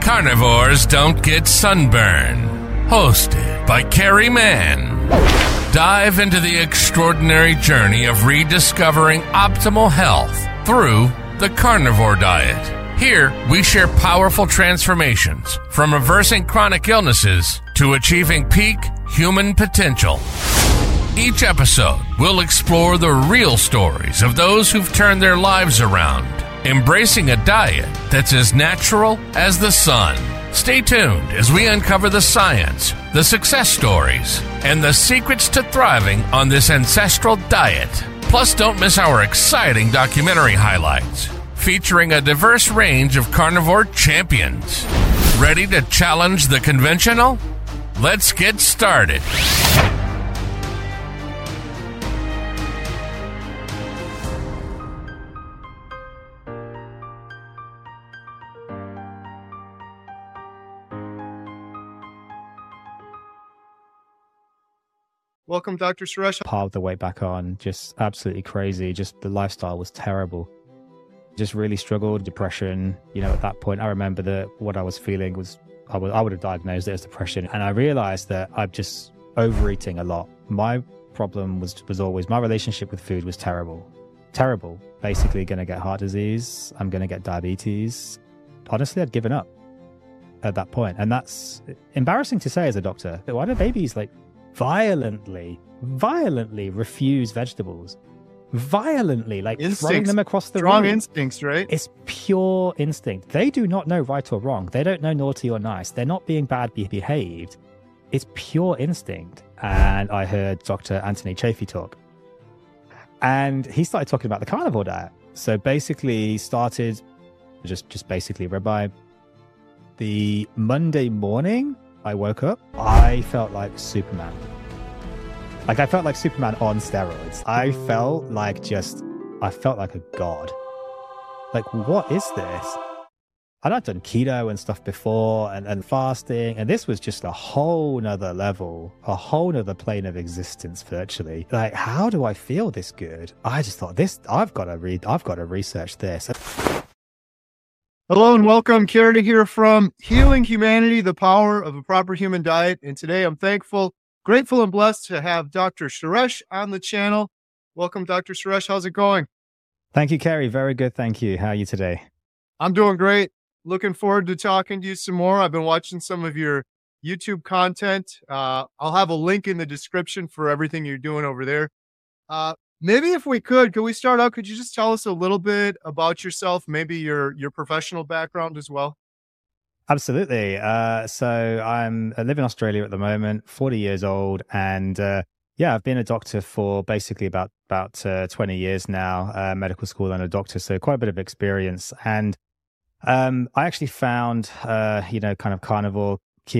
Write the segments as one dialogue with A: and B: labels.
A: Carnivores Don't Get Sunburn, hosted by Carrie Mann. Dive into the extraordinary journey of rediscovering optimal health through the carnivore diet. Here, we share powerful transformations from reversing chronic illnesses to achieving peak human potential. Each episode will explore the real stories of those who've turned their lives around, embracing a diet that's as natural as the sun. Stay tuned as we uncover the science, the success stories, and the secrets to thriving on this ancestral diet. Plus, don't miss our exciting documentary highlights, featuring a diverse range of carnivore champions. Ready to challenge the conventional? Let's get started.
B: Welcome, Dr. Suresh.
C: Piled the weight back on, just absolutely crazy. Just the lifestyle was terrible. Just really struggled, depression. At that point, I remember that what I was feeling was, I would have diagnosed it as depression. And I realized that I'm just overeating a lot. My problem was always, my relationship with food was terrible. Terrible. Basically going to get heart disease. I'm going to get diabetes. Honestly, I'd given up at that point. And that's embarrassing to say as a doctor. Why do babies violently refuse vegetables? Violently, throwing them across the room.
B: Strong instincts, right?
C: It's pure instinct. They do not know right or wrong. They don't know naughty or nice. They're not being bad behaved. It's pure instinct. And I heard Dr. Anthony Chaffee talk. And he started talking about the carnivore diet. So basically he started just basically ribeye. The Monday morning I woke up, I felt like Superman. I felt like Superman on steroids. I felt like a god. What is this? And I'd done keto and stuff before and fasting. And this was just a whole nother level, a whole nother plane of existence virtually. How do I feel this good? I just thought I've got to research this.
B: Hello and welcome. Carrie here from Healing Humanity, the Power of a Proper Human Diet. And today I'm thankful, grateful, and blessed to have Dr. Suresh on the channel. Welcome, Dr. Suresh. How's it going?
C: Thank you, Carrie. Very good. Thank you. How are you today?
B: I'm doing great. Looking forward to talking to you some more. I've been watching some of your YouTube content. I'll have a link in the description for everything you're doing over there. Maybe if we could we start out? Could you just tell us a little bit about yourself, maybe your professional background as well?
C: Absolutely. So I live in Australia at the moment, 40 years old. And I've been a doctor for basically about 20 years now, medical school and a doctor. So quite a bit of experience. And I actually found, kind of carnivore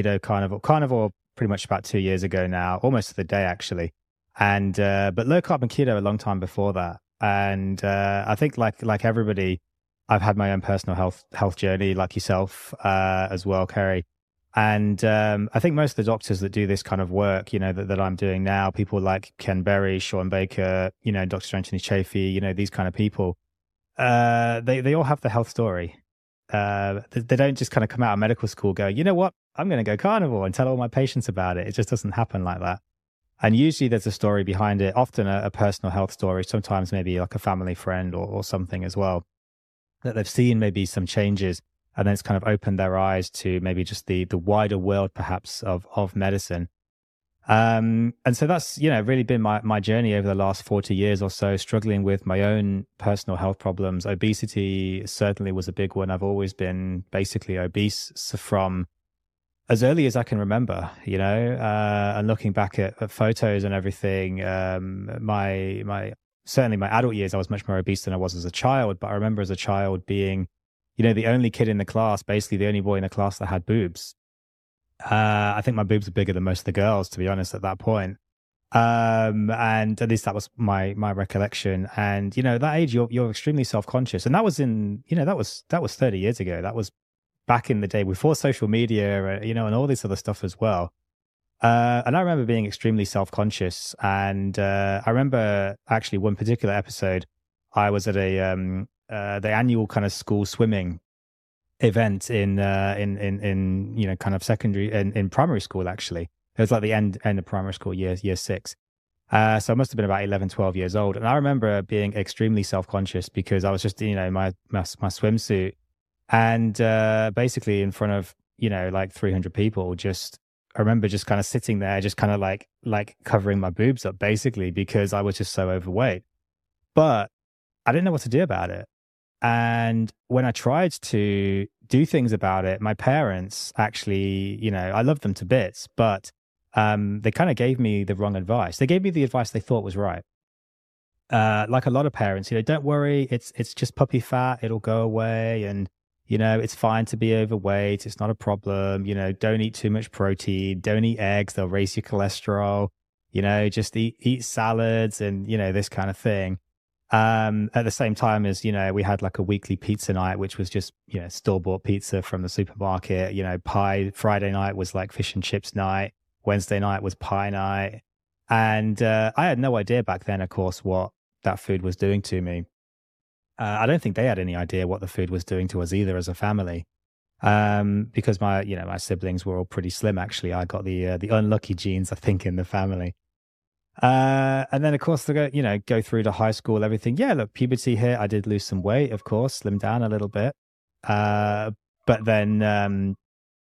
C: pretty much about 2 years ago now, almost to the day actually. And but low carb and keto a long time before that. And I think like everybody, I've had my own personal health journey, like yourself as well, Carrie. And I think most of the doctors that do this kind of work, that I'm doing now, people like Ken Berry, Sean Baker, Dr. Anthony Chaffee, these kind of people, they all have the health story. They don't just kind of come out of medical school go, you know what, I'm going to go carnivore and tell all my patients about it. It just doesn't happen like that. And usually there's a story behind it, often a personal health story, sometimes maybe like a family friend or something as well, that they've seen maybe some changes and then it's kind of opened their eyes to maybe just the wider world perhaps of medicine. And so that's, really been my journey over the last 40 years or so, struggling with my own personal health problems. Obesity certainly was a big one. I've always been basically obese from as early as I can remember, and looking back at photos and everything, certainly my adult years, I was much more obese than I was as a child. But I remember as a child being, the only kid in the class, basically the only boy in the class that had boobs. I think my boobs were bigger than most of the girls, to be honest, at that point. And at least that was my recollection. And, at that age, you're extremely self-conscious. And that was that was 30 years ago. That was back in the day before social media, and all this other stuff as well. And I remember being extremely self-conscious. And I remember actually one particular episode, I was at the annual kind of school swimming event in kind of secondary in primary school. Actually, it was like the end of primary school, year 6. So I must have been about 11, 12 years old, and I remember being extremely self-conscious because I was just my swimsuit, and basically in front of like 300 people. I remember just kind of sitting there, just kind of like covering my boobs up, basically, because I was just so overweight. But I didn't know what to do about it. And when I tried to do things about it, my parents actually, I love them to bits, but they kind of gave me the wrong advice. They gave me the advice they thought was right. Like a lot of parents, don't worry, it's just puppy fat, it'll go away, and it's fine to be overweight. It's not a problem. Don't eat too much protein. Don't eat eggs. They'll raise your cholesterol. Just eat salads and, this kind of thing. At the same time as, we had like a weekly pizza night, which was just, store-bought pizza from the supermarket. Pie. Friday night was like fish and chips night. Wednesday night was pie night. And I had no idea back then, of course, what that food was doing to me. I don't think they had any idea what the food was doing to us either as a family, because my siblings were all pretty slim. Actually, I got the unlucky genes, I think, in the family. And then, of course, they go through to high school, everything. Yeah, look, puberty hit. I did lose some weight, of course, slimmed down a little bit. But then,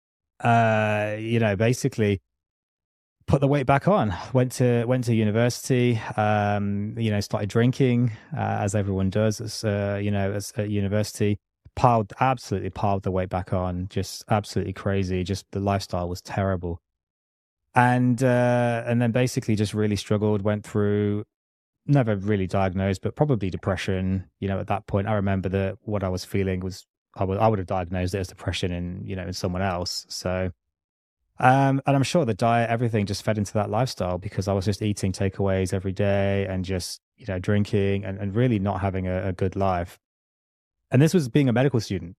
C: basically put the weight back on. Went to university. Started drinking, as everyone does. As at university, absolutely piled the weight back on. Just absolutely crazy. Just the lifestyle was terrible, and then basically just really struggled. Went through, never really diagnosed, but probably depression. At that point, I remember that what I was feeling was I would have diagnosed it as depression in someone else. So. And I'm sure the diet, everything just fed into that lifestyle because I was just eating takeaways every day and just, drinking and really not having a good life. And this was being a medical student,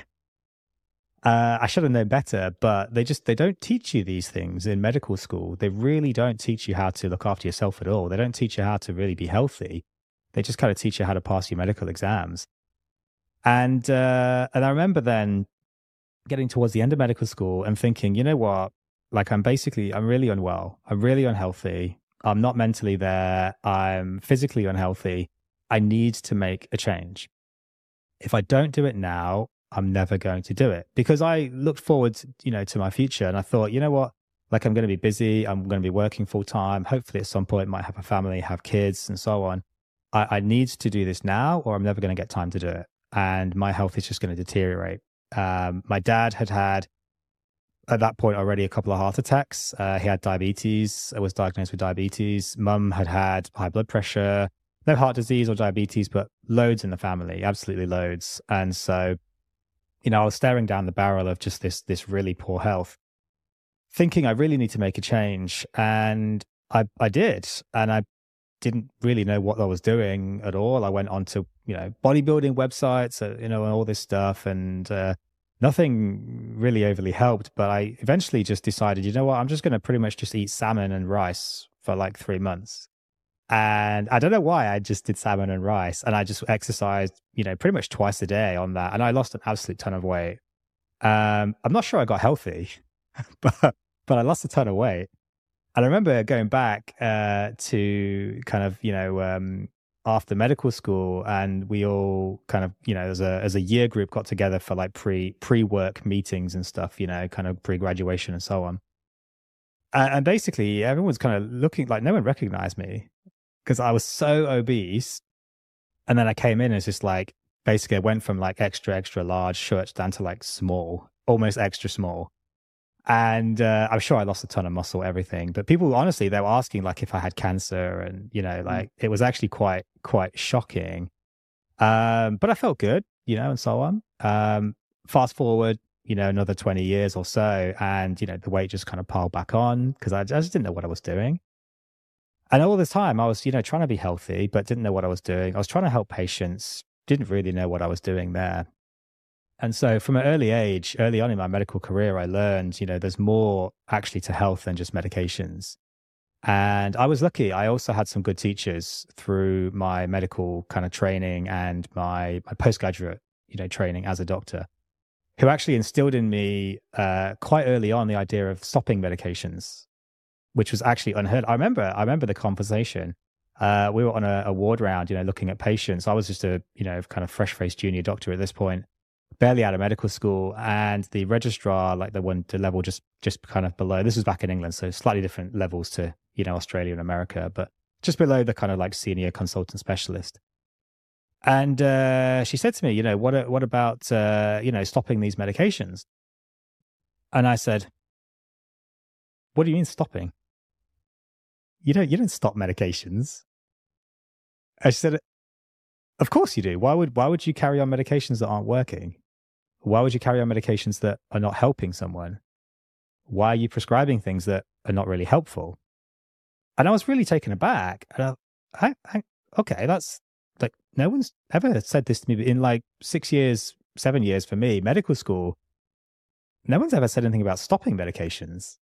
C: I should have known better, but they don't teach you these things in medical school. They really don't teach you how to look after yourself at all. They don't teach you how to really be healthy. They just kind of teach you how to pass your medical exams. And I remember then getting towards the end of medical school and thinking, you know what, like I'm really unwell. I'm really unhealthy. I'm not mentally there. I'm physically unhealthy. I need to make a change. If I don't do it now, I'm never going to do it, because I looked forward, to my future. And I thought, you know what, like I'm going to be busy. I'm going to be working full time. Hopefully at some point might have a family, have kids and so on. I need to do this now or I'm never going to get time to do it. And my health is just going to deteriorate. My dad had at that point already a couple of heart attacks. He had diabetes. I was diagnosed with diabetes. Mum had high blood pressure, no heart disease or diabetes, but loads in the family, absolutely loads. And so, I was staring down the barrel of just this really poor health, thinking I really need to make a change. And I did. And I didn't really know what I was doing at all. I went on to, bodybuilding websites, and all this stuff, and nothing really overly helped. But I eventually just decided, you know what, I'm just going to pretty much just eat salmon and rice for like 3 months. And I don't know why, I just did salmon and rice, and I just exercised, pretty much twice a day on that. And I lost an absolute ton of weight. I'm not sure I got healthy, but I lost a ton of weight. And I remember going back to kind of, after medical school, and we all kind of, as a year group got together for like pre-work meetings and stuff, kind of pre-graduation and so on. And basically everyone was kind of looking like no one recognized me because I was so obese. And then I came in and it's just like, basically I went from like extra large shirts down to like small, almost extra small. And I'm sure I lost a ton of muscle, everything. But people, honestly, they were asking like if I had cancer, and like it was actually quite shocking. But I felt good, and so on. Fast forward, another 20 years or so, and the weight just kind of piled back on because I just didn't know what I was doing. And all this time, I was trying to be healthy, but didn't know what I was doing. I was trying to help patients, didn't really know what I was doing there. And so from an early on in my medical career, I learned, there's more actually to health than just medications. And I was lucky. I also had some good teachers through my medical kind of training and my postgraduate, training as a doctor, who actually instilled in me quite early on the idea of stopping medications, which was actually unheard. I remember the conversation. We were on a ward round, looking at patients. I was just a, kind of fresh-faced junior doctor at this point, barely out of medical school. And the registrar, like the level just kind of below, this was back in England, so slightly different levels to, Australia and America, but just below the kind of like senior consultant specialist. And she said to me, what about, stopping these medications? And I said, what do you mean stopping? You don't stop medications. And she said, of course you do. Why would you carry on medications that aren't working? Why would you carry on medications that are not helping someone? Why are you prescribing things that are not really helpful? And I was really taken aback. And okay, that's like, no one's ever said this to me in like 6 years, 7 years for me, medical school. No one's ever said anything about stopping medications.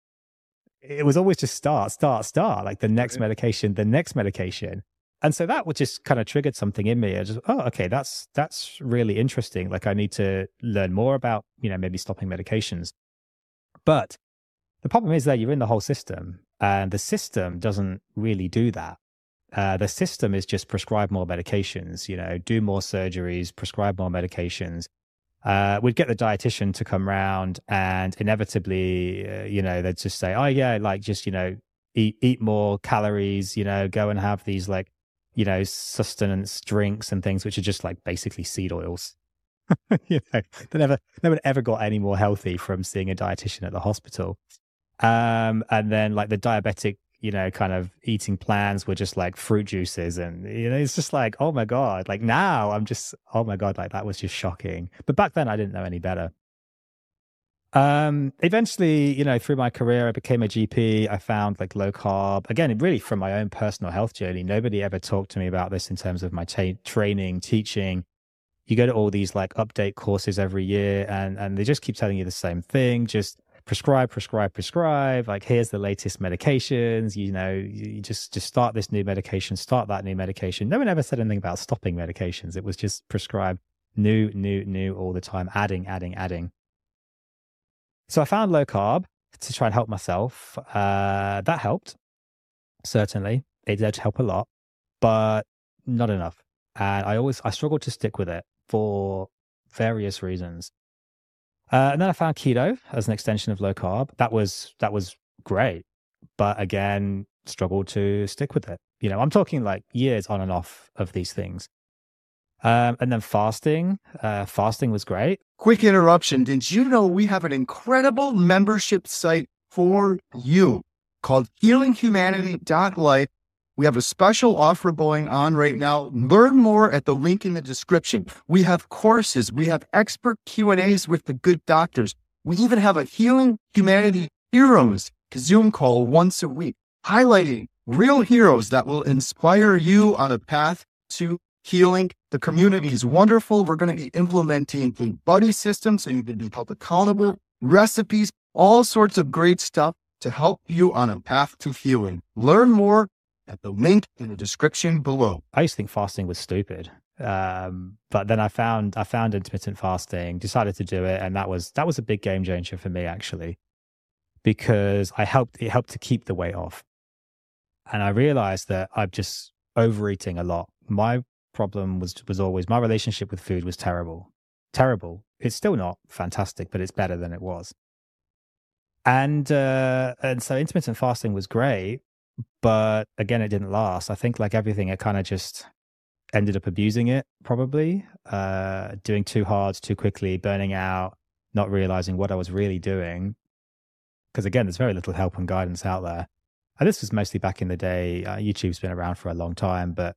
C: It was always just start, like the next medication, the next medication. And so that would just kind of triggered something in me. I just, okay, that's really interesting. Like I need to learn more about, maybe stopping medications. But the problem is that you're in the whole system, and the system doesn't really do that. The system is just prescribe more medications, do more surgeries, prescribe more medications. We'd get the dietitian to come round, and inevitably, they'd just say, oh yeah, like just, eat more calories, go and have these like, sustenance drinks and things, which are just like basically seed oils. They never ever got any more healthy from seeing a dietitian at the hospital. And then like the diabetic, kind of eating plans were just like fruit juices. And, it's just like, oh my God, like now I'm just, oh my God, like that was just shocking. But back then I didn't know any better. Eventually, through my career, I became a GP. I found like low carb, again, really from my own personal health journey. Nobody ever talked to me about this in terms of my training, teaching. You go to all these like update courses every year, and they just keep telling you the same thing. Just prescribe. Like, here's the latest medications, you just start this new medication, start that new medication. No one ever said anything about stopping medications. It was just prescribe new all the time, adding. So I found low carb to try and help myself. That helped. Certainly. It did help a lot, but not enough. And I struggled to stick with it for various reasons. And then I found keto as an extension of low carb. That was great, but again, struggled to stick with it. I'm talking like years on and off of these things. And then fasting was great.
B: Quick interruption. Did you know we have an incredible membership site for you called healinghumanity.life? We have a special offer going on right now. Learn more at the link in the description. We have courses. We have expert Q&As with the good doctors. We even have a Healing Humanity Heroes Zoom call once a week, highlighting real heroes that will inspire you on a path to healing. The community is wonderful. We're going to be implementing a buddy system so you can be held accountable, recipes, all sorts of great stuff to help you on a path to healing. Learn more at the link in the description below.
C: I used to think fasting was stupid. But then I found intermittent fasting, decided to do it. And that was a big game changer for me, actually, because it helped to keep the weight off. And I realized that I'm just overeating a lot. My problem was always my relationship with food was terrible. It's still not fantastic, but it's better than it was. And so intermittent fasting was great. But again, it didn't last. I think like everything, it kind of just ended up abusing it, probably, doing too hard, too quickly, burning out, not realizing what I was really doing. Because again, there's very little help and guidance out there. And this was mostly back in the day. YouTube's been around for a long time, but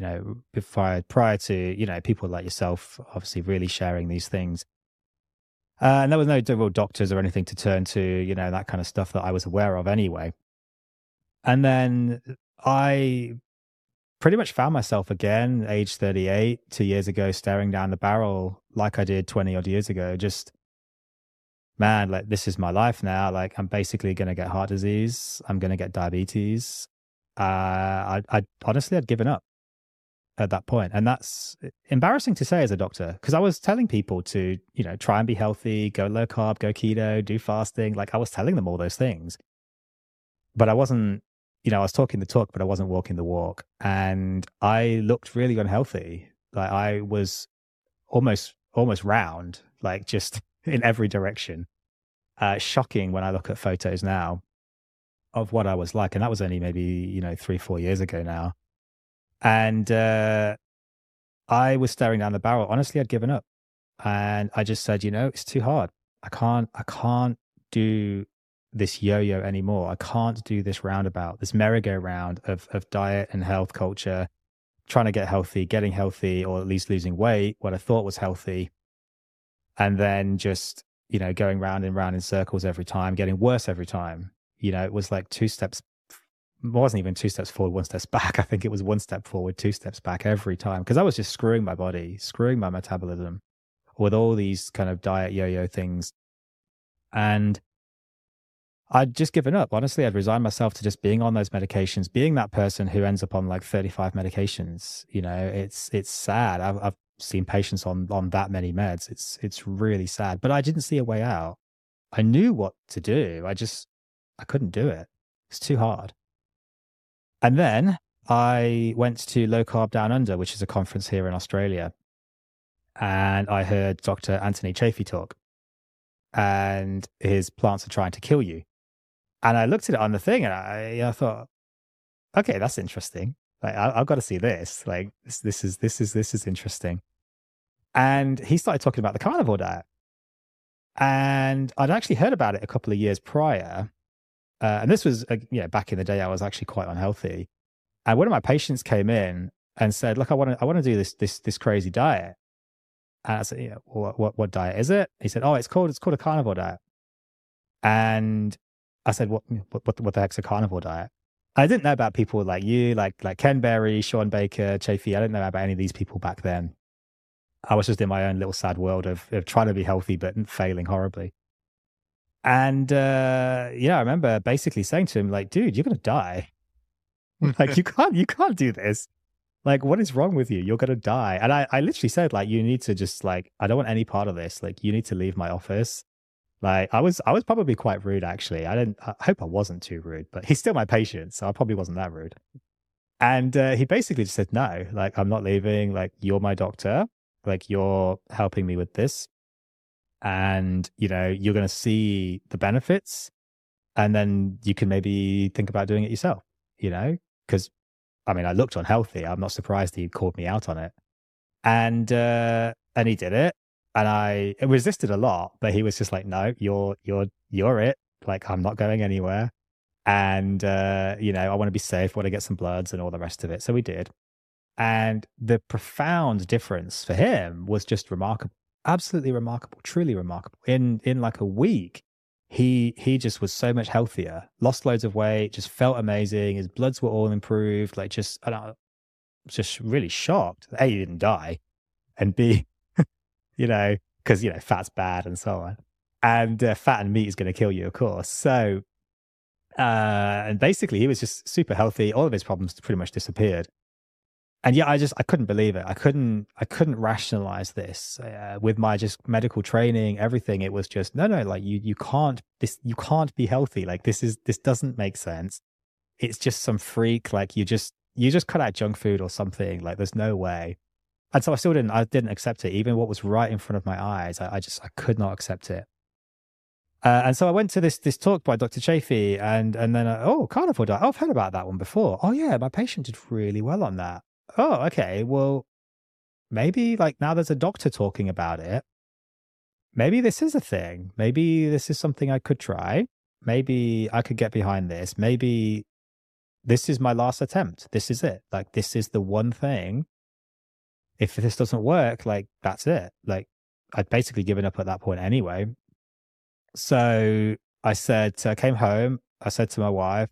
C: prior to, people like yourself, obviously really sharing these things. And there was no real doctors or anything to turn to, that kind of stuff that I was aware of anyway. And then I pretty much found myself again, age 38, 2 years ago, staring down the barrel like I did 20 odd years ago. Just, man, like this is my life now. Like I'm basically going to get heart disease. I'm going to get diabetes. I honestly, I'd given up. at that point. And that's embarrassing to say as a doctor, because I was telling people to, try and be healthy, go low carb, go keto, do fasting. Like I was telling them all those things, but I wasn't, I was talking the talk, but I wasn't walking the walk. And I looked really unhealthy. Like I was almost round, like just in every direction. Shocking when I look at photos now of what I was like. And that was only maybe, 3-4 years ago now. And I was staring down the barrel. Honestly, I'd given up. And I just said, it's too hard. I can't do this yo-yo anymore. I can't do this roundabout, this merry-go-round of diet and health culture, trying to get healthy, getting healthy, or at least losing weight, what I thought was healthy. And then just, going round and round in circles every time, getting worse every time. It was like 2 steps, it wasn't even 2 steps forward, 1 step back. I think it was 1 step forward, 2 steps back every time. Because I was just screwing my body, screwing my metabolism with all these kind of diet yo-yo things. And I'd just given up. Honestly, I'd resigned myself to just being on those medications, being that person who ends up on like 35 medications. It's sad. I've seen patients on that many meds. It's really sad, but I didn't see a way out. I knew what to do. I couldn't do it. It's too hard. And then I went to Low Carb Down Under, which is a conference here in Australia. And I heard Dr. Anthony Chaffee talk, and his plants are trying to kill you. And I looked at it on the thing, and I thought, okay, that's interesting. Like I've got to see this. Like this is interesting. And he started talking about the carnivore diet, and I'd actually heard about it a couple of years prior. And this was, back in the day, I was actually quite unhealthy. And one of my patients came in and said, "Look, I want to do this crazy diet." And I said, what diet is it? He said, "Oh, it's called a carnivore diet." And I said, what the heck's a carnivore diet? I didn't know about people like you, like Ken Berry, Sean Baker, Chaffee. I didn't know about any of these people back then. I was just in my own little sad world of trying to be healthy, but failing horribly. And, I remember basically saying to him, like, dude, you're going to die. Like, you can't do this. Like, what is wrong with you? You're going to die. And I literally said, like, you need to just like, I don't want any part of this. Like, you need to leave my office. Like, I was probably quite rude, actually. I hope I wasn't too rude, but he's still my patient, so I probably wasn't that rude. And he basically just said, no, like, I'm not leaving. Like, you're my doctor. Like, you're helping me with this. And, you're going to see the benefits, and then you can maybe think about doing it yourself, because, I mean, I looked unhealthy. I'm not surprised he called me out on it. And he did it. And I resisted a lot, but he was just like, no, you're it. Like, I'm not going anywhere. And, I want to be safe, want to get some bloods and all the rest of it. So we did. And the profound difference for him was just remarkable, absolutely remarkable, truly remarkable. In like a week, he just was so much healthier, lost loads of weight, just felt amazing. His bloods were all improved. Like, I was just really shocked. A, he didn't die, and B, because, fat's bad and so on. And fat and meat is going to kill you, of course. So, and basically he was just super healthy. All of his problems pretty much disappeared. And yeah, I couldn't believe it. I couldn't rationalize this with my just medical training, everything. It was just, no, like you can't be healthy. Like this doesn't make sense. It's just some freak. Like you just cut out junk food or something. Like there's no way. And so I didn't accept it. Even what was right in front of my eyes, I could not accept it. And so I went to this talk by Dr. Chaffee, and then, carnivore diet. Oh, I've heard about that one before. Oh yeah, my patient did really well on that. Oh, okay. Well, maybe like now there's a doctor talking about it. Maybe this is a thing. Maybe this is something I could try. Maybe I could get behind this. Maybe this is my last attempt. This is it. Like, this is the one thing. If this doesn't work, like, that's it. Like, I'd basically given up at that point anyway. So I came home. I said to my wife,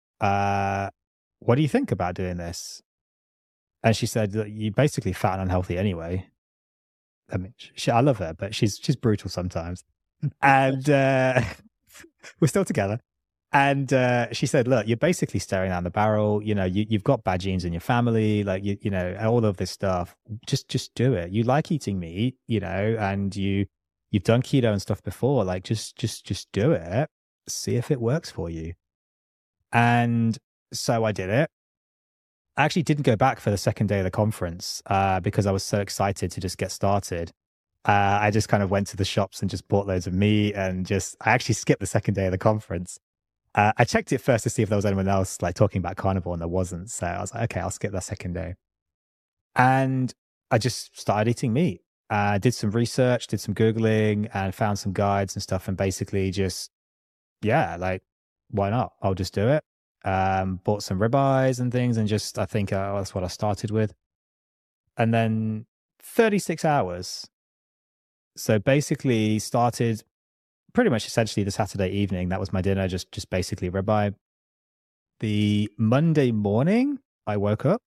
C: what do you think about doing this? And she said, you're basically fat and unhealthy anyway. I mean, I love her, but she's brutal sometimes. And we're still together. And she said, look, you're basically staring down the barrel. You know, you've got bad genes in your family, like, you know, all of this stuff. Just do it. You like eating meat, you know, and you've done keto and stuff before. Like, just do it. See if it works for you. And so I did it. I actually didn't go back for the second day of the conference because I was so excited to just get started. I just kind of went to the shops and just bought loads of meat and I actually skipped the second day of the conference. I checked it first to see if there was anyone else like talking about carnivore, and there wasn't. So I was like, okay, I'll skip that second day. And I just started eating meat. Did some research, did some Googling, and found some guides and stuff. And basically like, why not? I'll just do it. Bought some ribeyes and things, and I think that's what I started with. And then 36 hours. So basically started pretty much essentially the Saturday evening. That was my dinner, just basically ribeye. The Monday morning I woke up,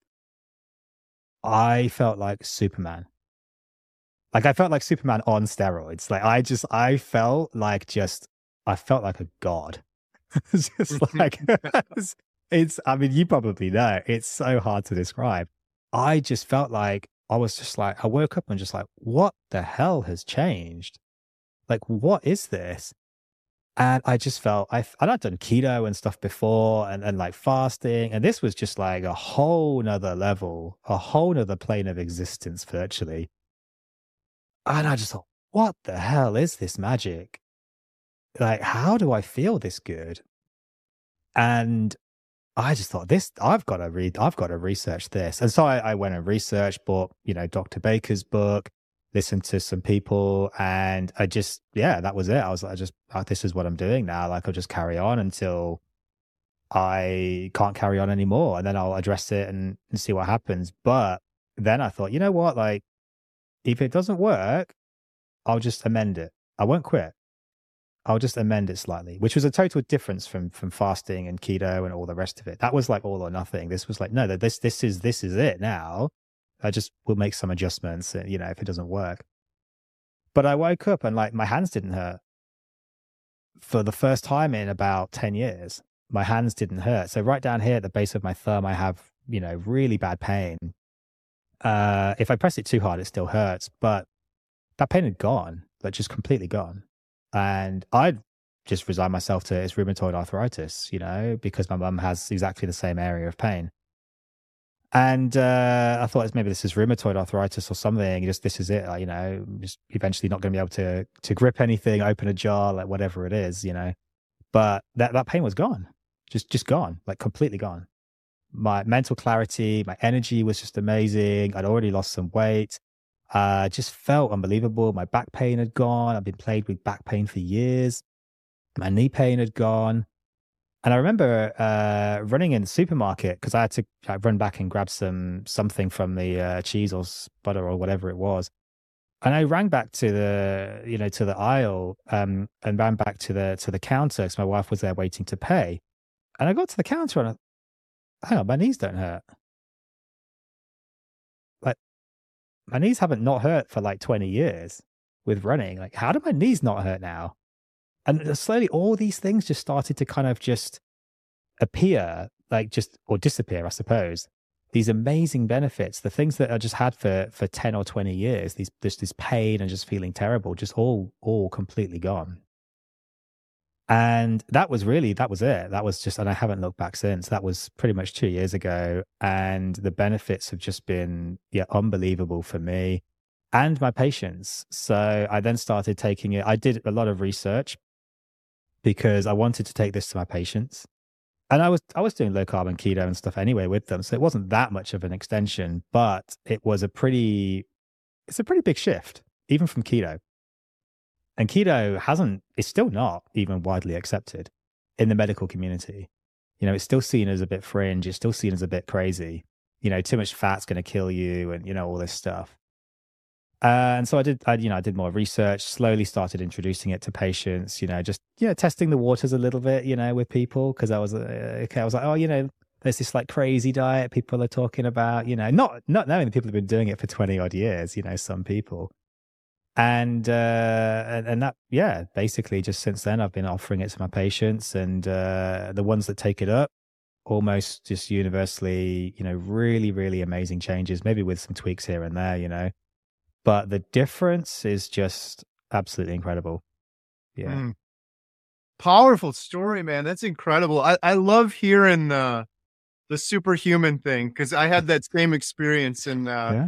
C: I felt like Superman. Like I felt like Superman on steroids. Like I felt like a god. It's just like, I mean, you probably know, it's so hard to describe. I just felt like, I woke up and just like, what the hell has changed? Like, what is this? And I just felt, I'd done keto and stuff before and like fasting. And this was just like a whole nother level, a whole nother plane of existence virtually. And I just thought, what the hell is this magic? Like, how do I feel this good? And I just thought I've got to research this. And so I went and researched, bought, you know, Dr. Baker's book, listened to some people, and that was it. I was like, this is what I'm doing now. Like, I'll just carry on until I can't carry on anymore. And then I'll address it and see what happens. But then I thought, you know what? Like, if it doesn't work, I'll just amend it. I won't quit. I'll just amend it slightly, which was a total difference from fasting and keto and all the rest of it. That was like all or nothing. This was like, no, this is it now. I just will make some adjustments, you know, if it doesn't work. But I woke up and like my hands didn't hurt. For the first time in about 10 years, my hands didn't hurt. So right down here at the base of my thumb, I have, you know, really bad pain. If I press it too hard, it still hurts, but that pain had gone, like just completely gone. And I'd just resigned myself to it's rheumatoid arthritis, you know, because my mum has exactly the same area of pain. And I thought maybe this is rheumatoid arthritis or something. This is it, you know, just eventually not going to be able to grip anything, open a jar, like whatever it is, you know. But that pain was gone, just gone, like completely gone. My mental clarity, my energy was just amazing. I'd already lost some weight. Just felt unbelievable. My back pain had gone. I've been plagued with back pain for years. My knee pain had gone. And I remember running in the supermarket because I had to run back and grab something from the cheese or butter or whatever it was. And I ran back to the aisle and ran back to the counter because my wife was there waiting to pay. And I got to the counter and hang on, my knees don't hurt. Like, my knees haven't not hurt for like 20 years with running. Like, how do my knees not hurt now? And slowly all these things just started to kind of just appear, or disappear, I suppose. These amazing benefits, the things that I just had for 10 or 20 years, this pain and just feeling terrible, just all completely gone. And that was it. And I haven't looked back since. That was pretty much 2 years ago. And the benefits have just been, unbelievable for me and my patients. So I then started taking it. I did a lot of research because I wanted to take this to my patients. And I was doing low carb and keto and stuff anyway with them. So it wasn't that much of an extension, but it's a pretty big shift, even from keto. And keto it's still not even widely accepted in the medical community. You know, it's still seen as a bit fringe. It's still seen as a bit crazy. You know, too much fat's going to kill you and, you know, all this stuff. And so I did more research, slowly started introducing it to patients, testing the waters a little bit, with people. Cause I was like, oh, there's this like crazy diet people are talking about, not knowing that people have been doing it for 20 odd years, some people. And that, yeah, basically just since then I've been offering it to my patients, and the ones that take it up, almost just universally, really, really amazing changes, maybe with some tweaks here and there, but the difference is just absolutely incredible. Yeah.
B: Powerful story, man. That's incredible. I love hearing the superhuman thing, because I had that same experience, and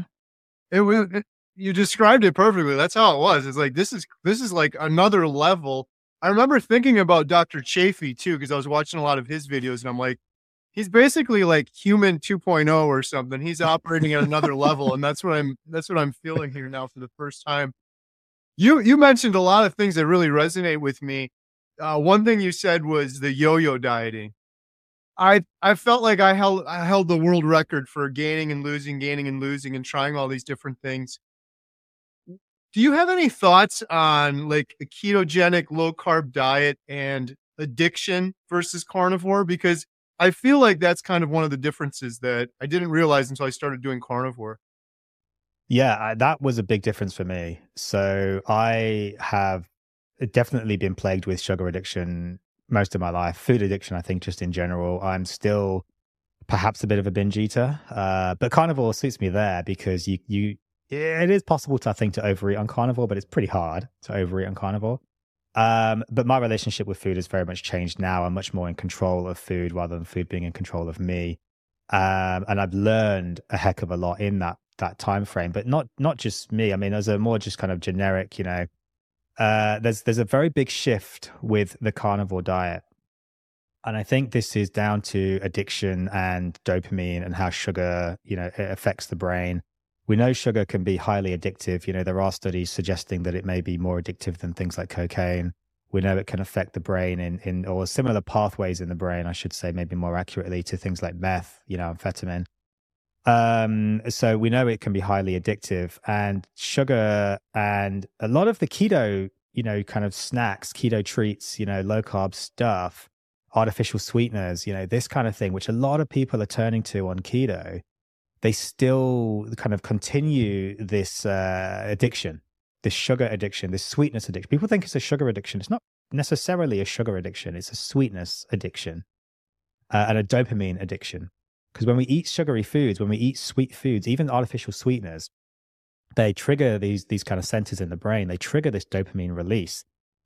B: you described it perfectly. That's how it was. It's like, this is like another level. I remember thinking about Dr. Chafee too, because I was watching a lot of his videos, and I'm like, he's basically like human 2.0 or something. He's operating at another level, and that's what I'm feeling here now for the first time. You mentioned a lot of things that really resonate with me. One thing you said was the yo-yo dieting. I felt like I held the world record for gaining and losing, and trying all these different things. Do you have any thoughts on like a ketogenic low carb diet and addiction versus carnivore? Because I feel like that's kind of one of the differences that I didn't realize until I started doing carnivore.
C: Yeah, that was a big difference for me. So I have definitely been plagued with sugar addiction most of my life, food addiction, I think, just in general. I'm still perhaps a bit of a binge eater, but carnivore suits me there because it is possible to, I think, to overeat on carnivore, but it's pretty hard to overeat on carnivore. But my relationship with food has very much changed now. I'm much more in control of food rather than food being in control of me. And I've learned a heck of a lot in that time frame, but not just me. I mean, as a more just kind of generic, there's a very big shift with the carnivore diet. And I think this is down to addiction and dopamine and how sugar, it affects the brain. We know sugar can be highly addictive. There are studies suggesting that it may be more addictive than things like cocaine. We know it can affect the brain in or similar pathways in the brain, I should say, maybe more accurately, to things like meth, amphetamine. So we know it can be highly addictive, and sugar and a lot of the keto, kind of snacks, keto treats, low carb stuff, artificial sweeteners, this kind of thing, which a lot of people are turning to on keto. They still kind of continue this addiction, this sugar addiction, this sweetness addiction. People think it's a sugar addiction. It's not necessarily a sugar addiction. It's a sweetness addiction and a dopamine addiction. Because when we eat sugary foods, when we eat sweet foods, even artificial sweeteners, they trigger these kind of centers in the brain. They trigger this dopamine release.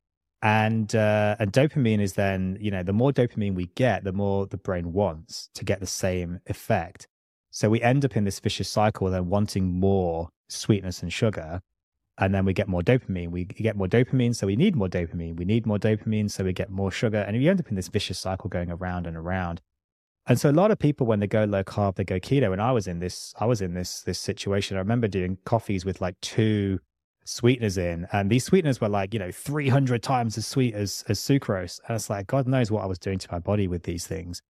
C: And dopamine is then, the more dopamine we get, the more the brain wants to get the same effect. So we end up in this vicious cycle, then wanting more sweetness and sugar, and then we get more dopamine. We get more dopamine, so we need more dopamine. We need more dopamine, so we get more sugar, and we end up in this vicious cycle going around and around. And so a lot of people, when they go low carb, they go keto. And I was in this situation. I remember doing coffees with like 2 sweeteners in, and these sweeteners were like 300 times as sweet as sucrose. And it's like, God knows what I was doing to my body with these things.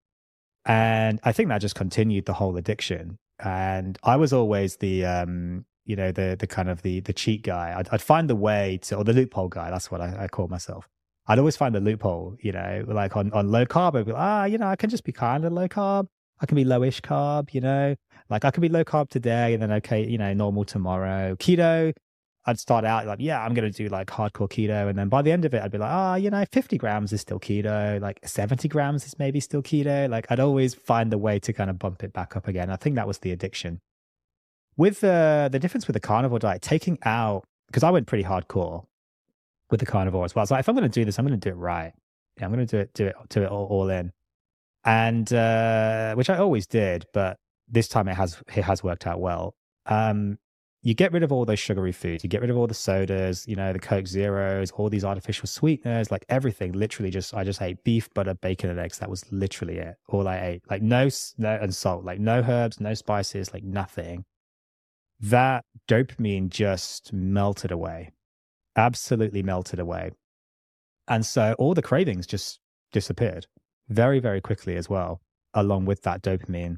C: And I think that just continued the whole addiction. And I was always the the kind of the cheat guy. I'd find the way to, or the loophole guy. That's what I call myself. I'd always find the loophole, like on low carb, I'd be like, I can just be kind of low carb. I can be lowish carb, like I could be low carb today and then, okay, normal tomorrow. Keto, I'd start out like, I'm going to do like hardcore keto. And then by the end of it, I'd be like, 50 grams is still keto. Like 70 grams is maybe still keto. Like I'd always find the way to kind of bump it back up again. I think that was the addiction. With the difference with the carnivore diet, taking out, because I went pretty hardcore with the carnivore as well. So if I'm going to do this, I'm going to do it right. Yeah, I'm going to do it all in. And which I always did, but this time it has worked out well. You get rid of all those sugary foods. You get rid of all the sodas, the Coke Zeros, all these artificial sweeteners, like everything. Literally, I just ate beef, butter, bacon, and eggs. That was literally it. All I ate. Like no and salt. Like no herbs, no spices, like nothing. That dopamine just melted away. Absolutely melted away. And so all the cravings just disappeared very, very quickly as well, along with that dopamine.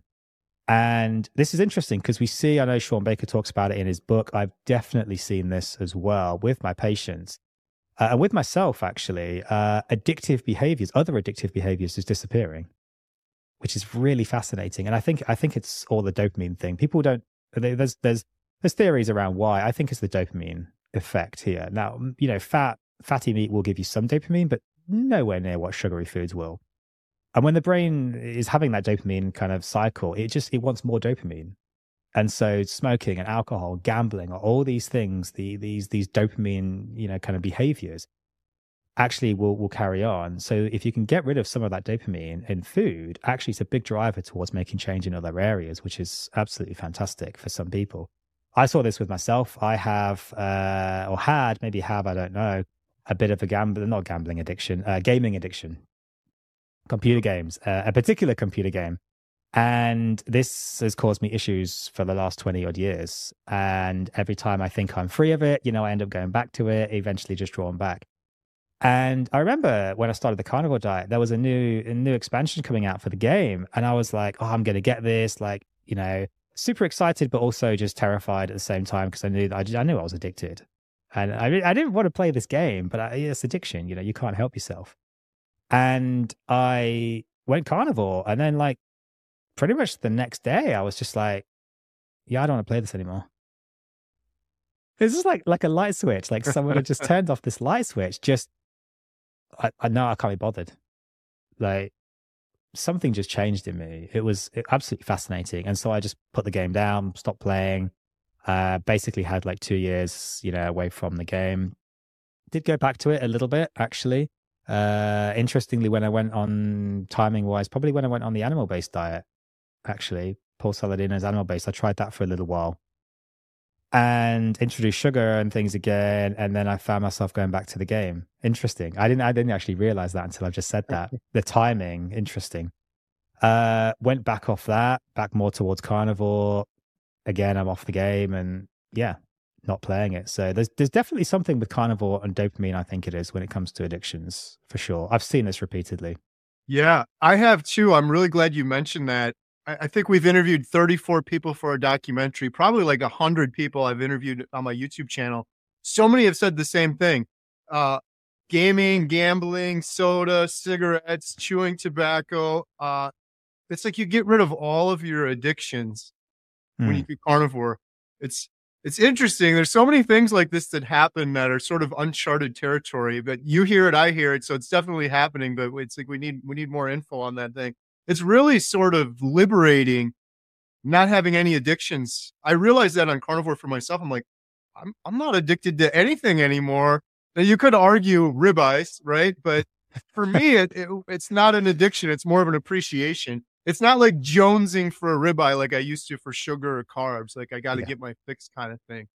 C: And this is interesting because I know Shawn Baker talks about it in his book. I've definitely seen this as well with my patients and with myself, actually. Other addictive behaviors is disappearing, which is really fascinating. And I think it's all the dopamine thing. People don't, there's theories around why. I think it's the dopamine. effect here. Now, fatty meat will give you some dopamine, but nowhere near what sugary foods will. And when the brain is having that dopamine kind of cycle, it wants more dopamine. And so smoking and alcohol, gambling, all these things, these dopamine, kind of behaviors actually will carry on. So if you can get rid of some of that dopamine in food, actually it's a big driver towards making change in other areas, which is absolutely fantastic for some people. I saw this with myself. I have, I don't know, a bit of a gaming addiction, computer games, a particular computer game. And this has caused me issues for the last 20 odd years. And every time I think I'm free of it, I end up going back to it, eventually just drawn back. And I remember when I started the carnivore diet, there was a new expansion coming out for the game. And I was like, oh, I'm going to get this, super excited, but also just terrified at the same time because I knew I was addicted. And I didn't want to play this game, but it's addiction, you can't help yourself. And I went carnivore, and then pretty much the next day I was just like, yeah, I don't want to play this anymore. It's just like a light switch, like someone had just turned off this light switch. I know I can't be bothered. Something just changed in me. It was absolutely fascinating. And so I just put the game down, stopped playing, basically had 2 years, away from the game. Did go back to it a little bit, actually. Interestingly, when I went on, timing wise, probably when I went on the animal-based diet, actually, Paul Saladino's animal-based, I tried that for a little while and introduced sugar and things again. And then I found myself going back to the game. Interesting. I didn't actually realize that until I've just said that. The timing, interesting. Went back off that, back more towards carnivore. Again, I'm off the game and not playing it. So there's definitely something with carnivore and dopamine, I think it is, when it comes to addictions, for sure. I've seen this repeatedly.
B: Yeah, I have too. I'm really glad you mentioned that. I think we've interviewed 34 people for our documentary, probably 100 people I've interviewed on my YouTube channel. So many have said the same thing. Gaming, gambling, soda, cigarettes, chewing tobacco. It's like you get rid of all of your addictions when you do carnivore. It's interesting. There's so many things like this that happen that are sort of uncharted territory, but you hear it, I hear it. So it's definitely happening, but it's like we need more info on that thing. It's really sort of liberating not having any addictions. I realized that on carnivore for myself. I'm like, I'm not addicted to anything anymore. Now you could argue ribeyes, right? But for me, it's not an addiction. It's more of an appreciation. It's not like jonesing for a ribeye like I used to for sugar or carbs. Like I got to get my fix kind of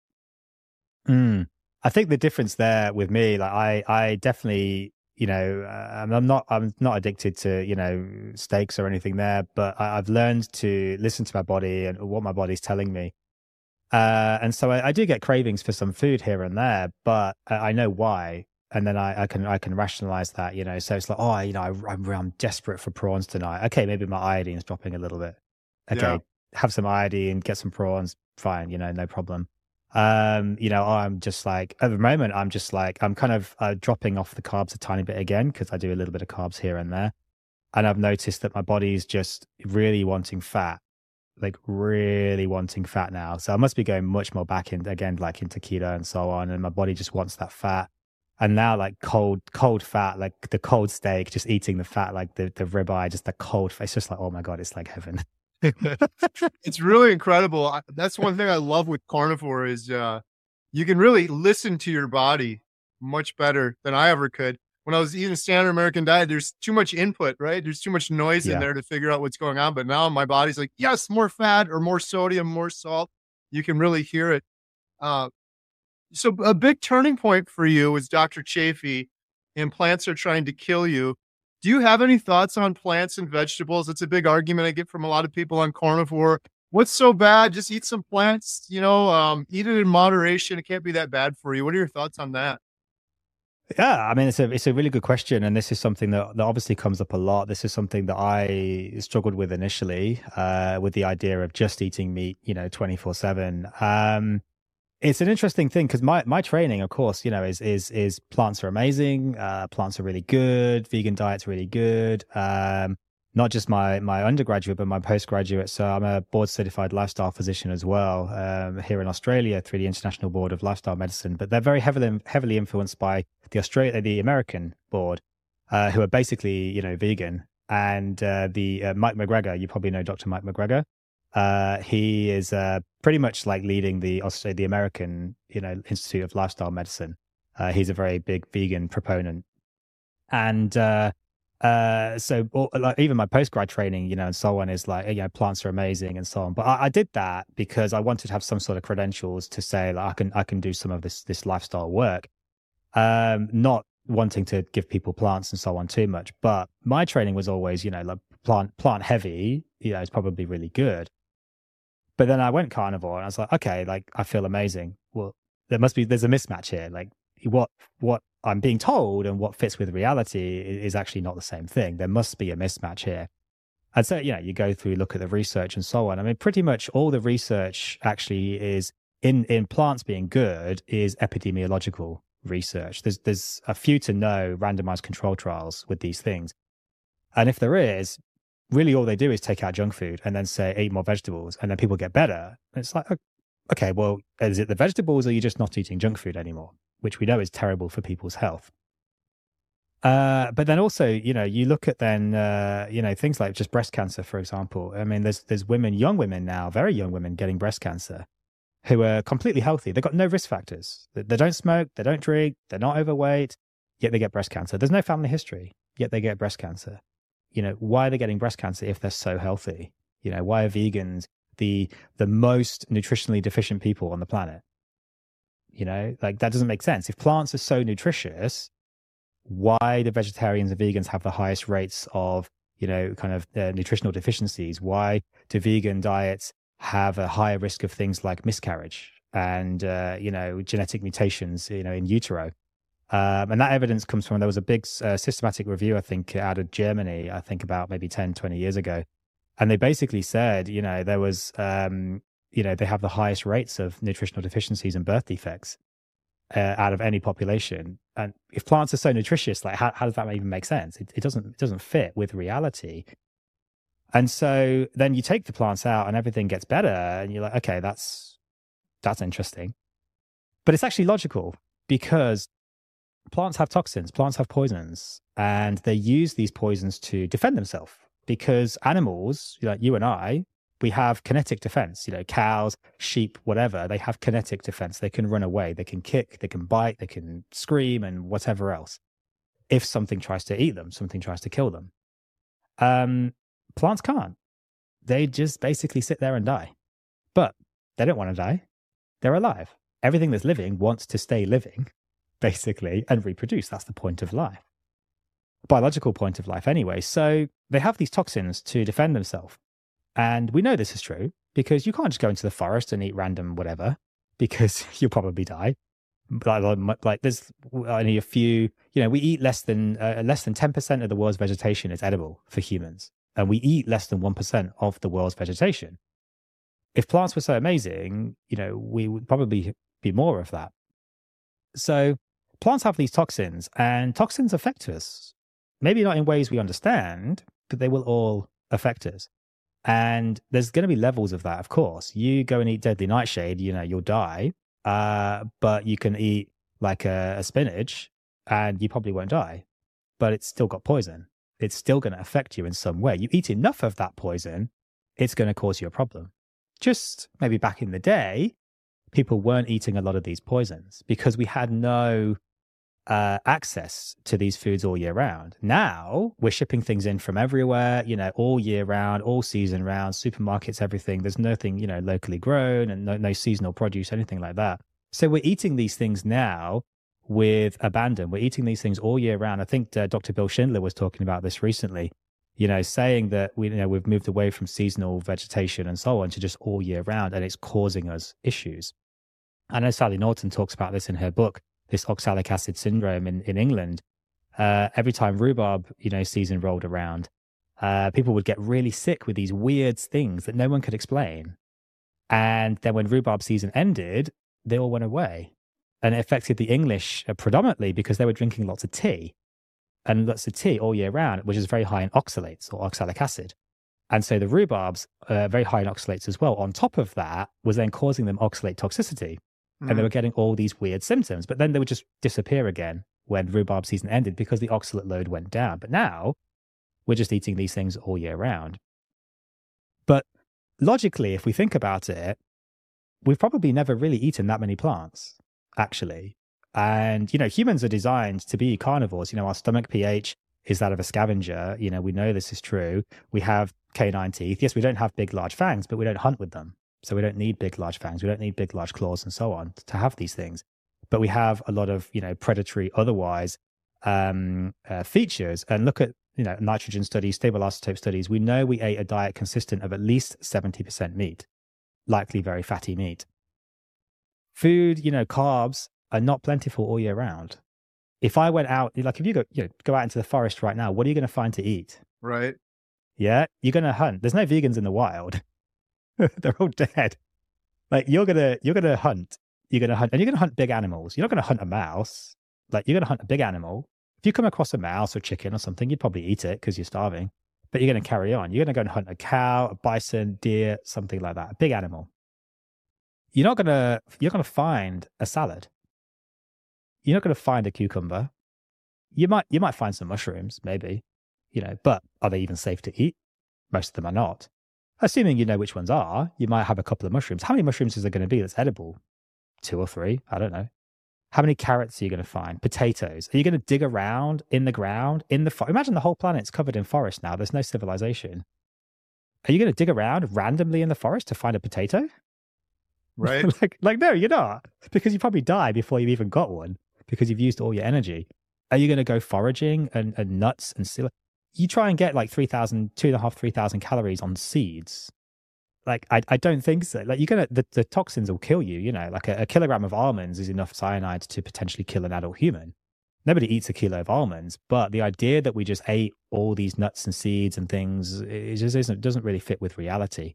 B: thing.
C: I think the difference there with me, I definitely, I'm not addicted to, steaks or anything there, but I've learned to listen to my body and what my body's telling me. And so I do get cravings for some food here and there, but I know why. And then I can rationalize that, so it's like, I'm desperate for prawns tonight. Okay, maybe my iodine's dropping a little bit. Okay, have some iodine, get some prawns, fine, no problem. I'm just at the moment, I'm kind of dropping off the carbs a tiny bit again, because I do a little bit of carbs here and there. And I've noticed that my body's just really wanting fat, really wanting fat now. So I must be going much more back into keto and so on. And my body just wants that fat. And now cold fat, the cold steak, just eating the fat, the ribeye, just the cold fat. It's just oh my God, it's like heaven.
B: It's really incredible. That's one thing I love with carnivore is you can really listen to your body much better than I ever could. When I was eating a standard American diet, there's too much input, right? There's too much noise in there to figure out what's going on. But now my body's like, yes, more fat or more sodium, more salt. You can really hear it. So a big turning point for you was Dr. Chaffee and Plants Are Trying to Kill You. Do you have any thoughts on plants and vegetables? It's a big argument I get from a lot of people on carnivore. What's so bad? Just eat some plants, eat it in moderation. It can't be that bad for you. What are your thoughts on that?
C: Yeah, I mean, it's a really good question. And this is something that obviously comes up a lot. This is something that I struggled with initially, with the idea of just eating meat, 24/7. It's an interesting thing because my training, of course, is plants are amazing. Plants are really good. Vegan diet's really good. not just my undergraduate, but my postgraduate. So I'm a board certified lifestyle physician as well, here in Australia through the International Board of Lifestyle Medicine. But they're very heavily influenced by the American board, who are basically, vegan. And the Mike McGregor, you probably know Dr. Mike McGregor. He is pretty much like leading the American, Institute of Lifestyle Medicine. He's a very big vegan proponent. And so like even my postgrad training, and so on is like, plants are amazing and so on. But I did that because I wanted to have some sort of credentials to say like I can do some of this lifestyle work. Not wanting to give people plants and so on too much, but my training was always, like plant heavy, it's probably really good. But then I went carnivore and I was like, okay, like I feel amazing. Well, there's a mismatch here. Like what I'm being told and what fits with reality is actually not the same thing. There must be a mismatch here. And so, you go through, look at the research and so on. I mean, pretty much all the research actually is in plants being good is epidemiological research. There's a few to no randomized control trials with these things. And if there is, really all they do is take out junk food and then say, eat more vegetables, and then people get better. And it's like, okay, well, is it the vegetables or are you just not eating junk food anymore? Which we know is terrible for people's health. But then also, you look at then, things like just breast cancer, for example. I mean, there's women, young women now, very young women getting breast cancer who are completely healthy. They've got no risk factors. They don't smoke, they don't drink, they're not overweight, yet they get breast cancer. There's no family history, yet they get breast cancer. Why are they getting breast cancer if they're so healthy? Why are vegans the most nutritionally deficient people on the planet? Like that doesn't make sense. If plants are so nutritious, why do vegetarians and vegans have the highest rates of, nutritional deficiencies? Why do vegan diets have a higher risk of things like miscarriage and, genetic mutations, in utero? And that evidence comes from, there was a big systematic review, I think, out of Germany, I think about maybe 10, 20 years ago. And they basically said, there was, they have the highest rates of nutritional deficiencies and birth defects out of any population. And if plants are so nutritious, like how does that even make sense? It doesn't fit with reality. And so then you take the plants out and everything gets better and you're like, okay, that's interesting. But it's actually logical because plants have toxins, plants have poisons, and they use these poisons to defend themselves because animals, like you and I, we have kinetic defense, cows, sheep, whatever, they have kinetic defense. They can run away, they can kick, they can bite, they can scream and whatever else. If something tries to eat them, something tries to kill them. Plants can't. They just basically sit there and die. But they don't want to die. They're alive. Everything that's living wants to stay living, basically, and reproduce. That's the point of life. Biological point of life anyway. So they have these toxins to defend themselves. And we know this is true because you can't just go into the forest and eat random whatever because you'll probably die. Like there's only a few, we eat less than 10% of the world's vegetation is edible for humans. And we eat less than 1% of the world's vegetation. If plants were so amazing, we would probably be more of that. So plants have these toxins and toxins affect us. Maybe not in ways we understand, but they will all affect us. And there's going to be levels of that, of course. You go and eat deadly nightshade, you'll die. But you can eat like a spinach and you probably won't die. But it's still got poison. It's still going to affect you in some way. You eat enough of that poison, it's going to cause you a problem. Just maybe back in the day, people weren't eating a lot of these poisons because we had no access to these foods all year round. Now we're shipping things in from everywhere, all year round, all season round, supermarkets, everything. There's nothing, locally grown and no seasonal produce, anything like that. So we're eating these things now with abandon. We're eating these things all year round. I think Dr. Bill Schindler was talking about this recently, saying that we've moved away from seasonal vegetation and so on to just all year round, and it's causing us issues. I know Sally Norton talks about this in her book, this oxalic acid syndrome in England. Every time rhubarb, season rolled around, people would get really sick with these weird things that no one could explain. And then when rhubarb season ended, they all went away. And it affected the English predominantly because they were drinking lots of tea. and lots of tea all year round, which is very high in oxalates or oxalic acid. And so the rhubarbs are very high in oxalates as well. On top of that was then causing them oxalate toxicity. And they were getting all these weird symptoms, but then they would just disappear again when rhubarb season ended because the oxalate load went down. But now we're just eating these things all year round. But logically, if we think about it, we've probably never really eaten that many plants, actually. And, humans are designed to be carnivores. Our stomach pH is that of a scavenger. We know this is true. We have canine teeth. Yes, we don't have big, large fangs, but we don't hunt with them. So we don't need big, large fangs. We don't need big, large claws and so on to have these things. But we have a lot of, predatory otherwise features. And look at, nitrogen studies, stable isotope studies. We know we ate a diet consistent of at least 70% meat, likely very fatty meat. Food, carbs are not plentiful all year round. If I went out, like if you go out into the forest right now, what are you going to find to eat?
B: Right.
C: Yeah, you're going to hunt. There's no vegans in the wild. They're all dead. Like you're gonna hunt. You're gonna hunt, and you're gonna hunt big animals. You're not gonna hunt a mouse. Like you're gonna hunt a big animal. If you come across a mouse or chicken or something, you'd probably eat it because you're starving. But you're gonna carry on. You're gonna go and hunt a cow, a bison, deer, something like that. A big animal. You're gonna find a salad. You're not gonna find a cucumber. You might find some mushrooms, maybe. But are they even safe to eat? Most of them are not. Assuming you know which ones are, you might have a couple of mushrooms. How many mushrooms is there going to be that's edible? 2 or 3? I don't know. How many carrots are you going to find? Potatoes? Are you going to dig around in the ground, in the forest? Imagine the whole planet's covered in forest now. There's no civilization. Are you going to dig around randomly in the forest to find a potato?
B: Right.
C: like no, you're not. Because you probably die before you've even got one because you've used all your energy. Are you going to go foraging and nuts and you try and get like 3,000 calories on seeds. Like, I don't think so. Like the toxins will kill you, like a kilogram of almonds is enough cyanide to potentially kill an adult human. Nobody eats a kilo of almonds, but the idea that we just ate all these nuts and seeds and things, it just doesn't really fit with reality.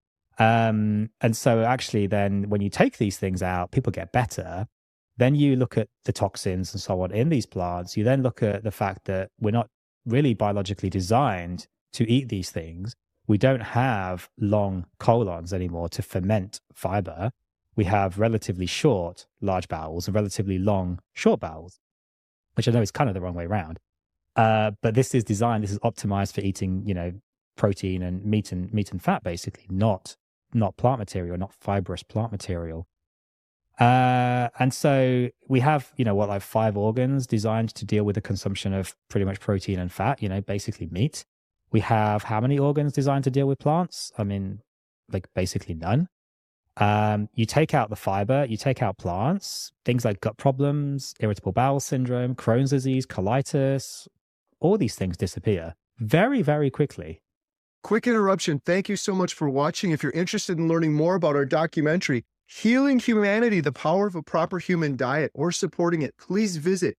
C: And so actually then when you take these things out, people get better. Then you look at the toxins and so on in these plants. You then look at the fact that we're not really biologically designed to eat these things. We don't have long colons anymore to ferment fiber. We have relatively short large bowels and relatively long short bowels, which I know is kind of the wrong way around. But this is optimized for eating, protein and meat and fat, basically, not plant material, not fibrous plant material. And so we have, 5 organs designed to deal with the consumption of pretty much protein and fat, basically meat. We have how many organs designed to deal with plants? I mean, like basically none. You take out the fiber, you take out plants, things like gut problems, irritable bowel syndrome, Crohn's disease, colitis, all these things disappear very, very quickly.
B: Quick interruption. Thank you so much for watching. If you're interested in learning more about our documentary, Healing Humanity, the Power of a Proper Human Diet, or supporting it, please visit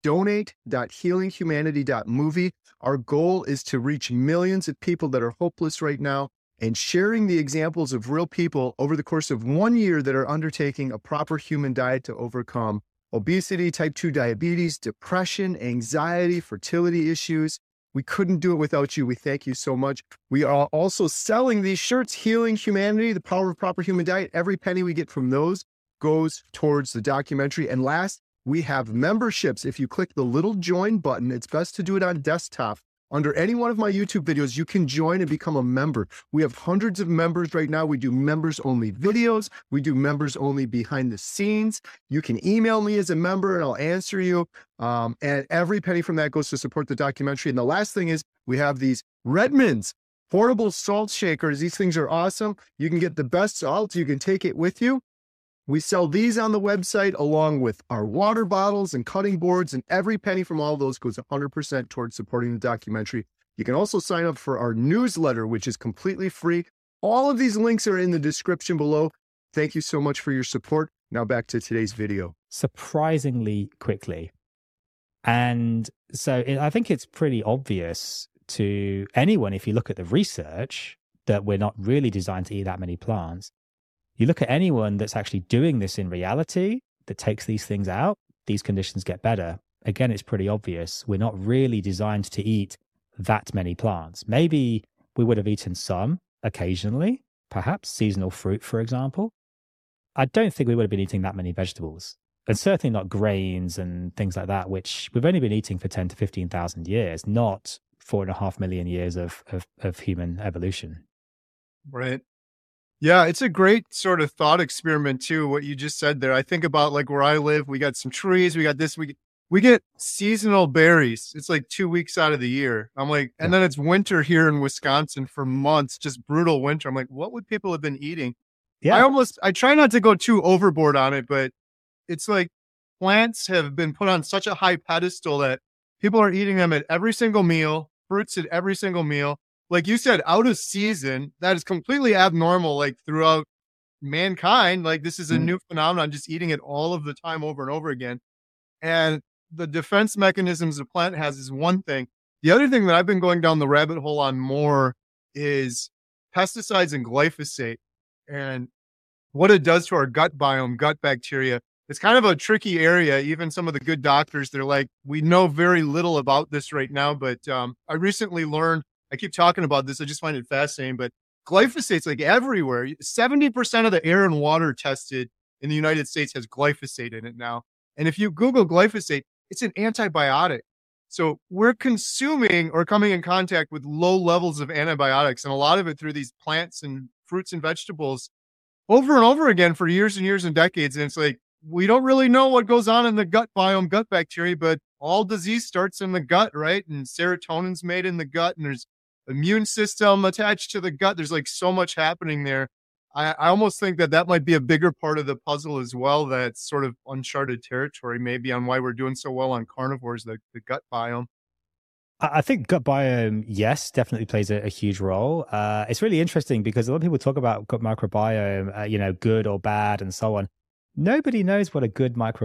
B: donate.healinghumanity.movie. Our goal is to reach millions of people that are hopeless right now and sharing the examples of real people over the course of 1 year that are undertaking a proper human diet to overcome obesity, type 2 diabetes, depression, anxiety, fertility issues. We couldn't do it without you. We thank you so much. We are also selling these shirts, Healing Humanity, the Power of Proper Human Diet. Every penny we get from those goes towards the documentary. And last, we have memberships. If you click the little join button, it's best to do it on desktop. Under any one of my YouTube videos, you can join and become a member. We have hundreds of members right now. We do members-only videos. We do members-only behind the scenes. You can email me as a member and I'll answer you. And every penny from that goes to support the documentary. And the last thing is we have these Redmond's portable salt shakers. These things are awesome. You can get the best salt. You can take it with you. We sell these on the website along with our water bottles and cutting boards, and every penny from all of those goes 100% towards supporting the documentary. You can also sign up for our newsletter, which is completely free. All of these links are in the description below. Thank you so much for your support. Now back to today's video.
C: Surprisingly quickly. And so I think it's pretty obvious to anyone, if you look at the research, that we're not really designed to eat that many plants. You look at anyone that's actually doing this in reality, that takes these things out, these conditions get better. again, it's pretty obvious. We're not really designed to eat that many plants. Maybe we would have eaten some occasionally, perhaps seasonal fruit, for example. I don't think we would have been eating that many vegetables, and certainly not grains and things like that, which we've only been eating for 10 to 15,000 years, not 4.5 million years of human evolution.
B: Right. Yeah, it's a great sort of thought experiment too, what you just said there. I think about like where I live, we got some trees, we got this, we get seasonal berries. It's like 2 weeks out of the year. I'm like, and then it's winter here in Wisconsin for months, just brutal winter. I'm like, what would people have been eating?
C: Yeah.
B: I try not to go too overboard on it, but it's like plants have been put on such a high pedestal that people are eating them at every single meal, fruits at every single meal. Like you said, out of season, that is completely abnormal, like throughout mankind. Like this is a new phenomenon, just eating it all of the time over and over again. And the defense mechanisms the plant has is one thing. The other thing that I've been going down the rabbit hole on more is pesticides and glyphosate and what it does to our gut biome, gut bacteria. It's kind of a tricky area. Even some of the good doctors, they're like, we know very little about this right now. But I recently learned, I keep talking about this, I just find it fascinating, but glyphosate's like everywhere. 70% of the air and water tested in the United States has glyphosate in it now. And if you Google glyphosate, it's an antibiotic. So we're consuming or coming in contact with low levels of antibiotics, and a lot of it through these plants and fruits and vegetables over and over again for years and years and decades. And it's like, we don't really know what goes on in the gut biome, gut bacteria, but all disease starts in the gut, right? And serotonin's made in the gut, and there's immune system attached to the gut. There's like so much happening there. I almost think that might be a bigger part of the puzzle as well. That's sort of uncharted territory, maybe, on why we're doing so well on carnivores, the gut biome.
C: I think gut biome, yes, definitely plays a huge role. It's really interesting because a lot of people talk about gut microbiome, good or bad and so on. Nobody knows what a good gut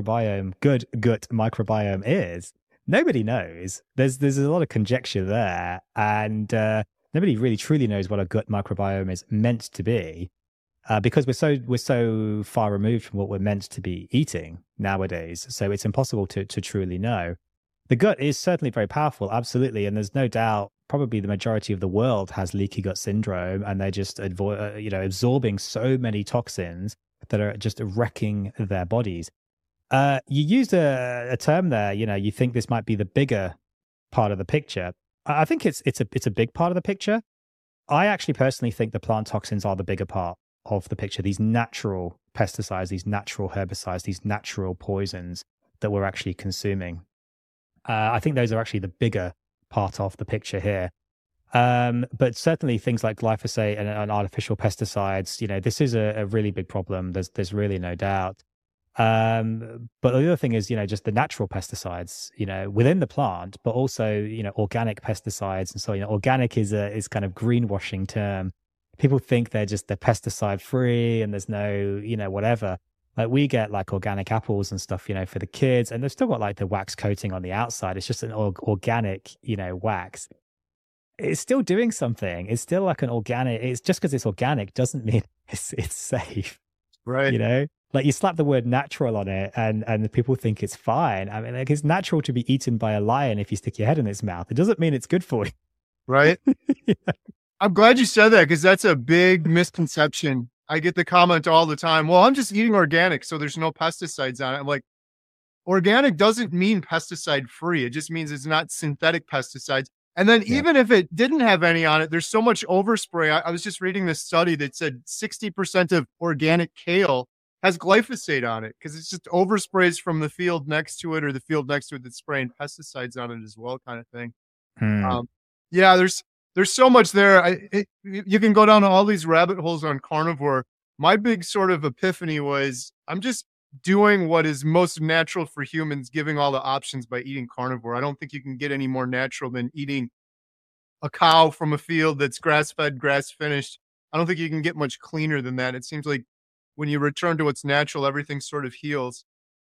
C: microbiome is. Nobody knows. There's a lot of conjecture there, and nobody really truly knows what a gut microbiome is meant to be, because we're so far removed from what we're meant to be eating nowadays. So it's impossible to truly know. The gut is certainly very powerful, absolutely, and there's no doubt. Probably the majority of the world has leaky gut syndrome, and they're just absorbing so many toxins that are just wrecking their bodies. You used a term there. You think this might be the bigger part of the picture. I think it's a big part of the picture. I actually personally think the plant toxins are the bigger part of the picture. These natural pesticides, these natural herbicides, these natural poisons that we're actually consuming. I think those are actually the bigger part of the picture here. But certainly things like glyphosate and artificial pesticides, this is a really big problem. There's really no doubt. But the other thing is, just the natural pesticides, within the plant, but also, organic pesticides. And so, organic is kind of greenwashing term. People think they're pesticide free and there's no, whatever. Like we get like organic apples and stuff, for the kids, and they've still got like the wax coating on the outside. It's just an organic, wax. It's still doing something. It's still like an organic. It's just because it's organic doesn't mean it's safe.
B: Right.
C: Like you slap the word natural on it and people think it's fine. I mean, like it's natural to be eaten by a lion if you stick your head in its mouth. It doesn't mean it's good for you.
B: Right. Yeah. I'm glad you said that, because that's a big misconception. I get the comment all the time, well, I'm just eating organic, so there's no pesticides on it. I'm like, organic doesn't mean pesticide free. It just means it's not synthetic pesticides. And then even if it didn't have any on it, there's so much overspray. I was just reading this study that said 60% of organic kale has glyphosate on it, because it's just oversprays from the field next to it, or the field next to it that's spraying pesticides on it as well, kind of thing. Yeah, there's so much there. You can go down all these rabbit holes on carnivore. My big sort of epiphany was, I'm just doing what is most natural for humans, giving all the options by eating carnivore. I don't think you can get any more natural than eating a cow from a field that's grass-fed, grass-finished. I don't think you can get much cleaner than that. It seems like when you return to what's natural, everything sort of heals.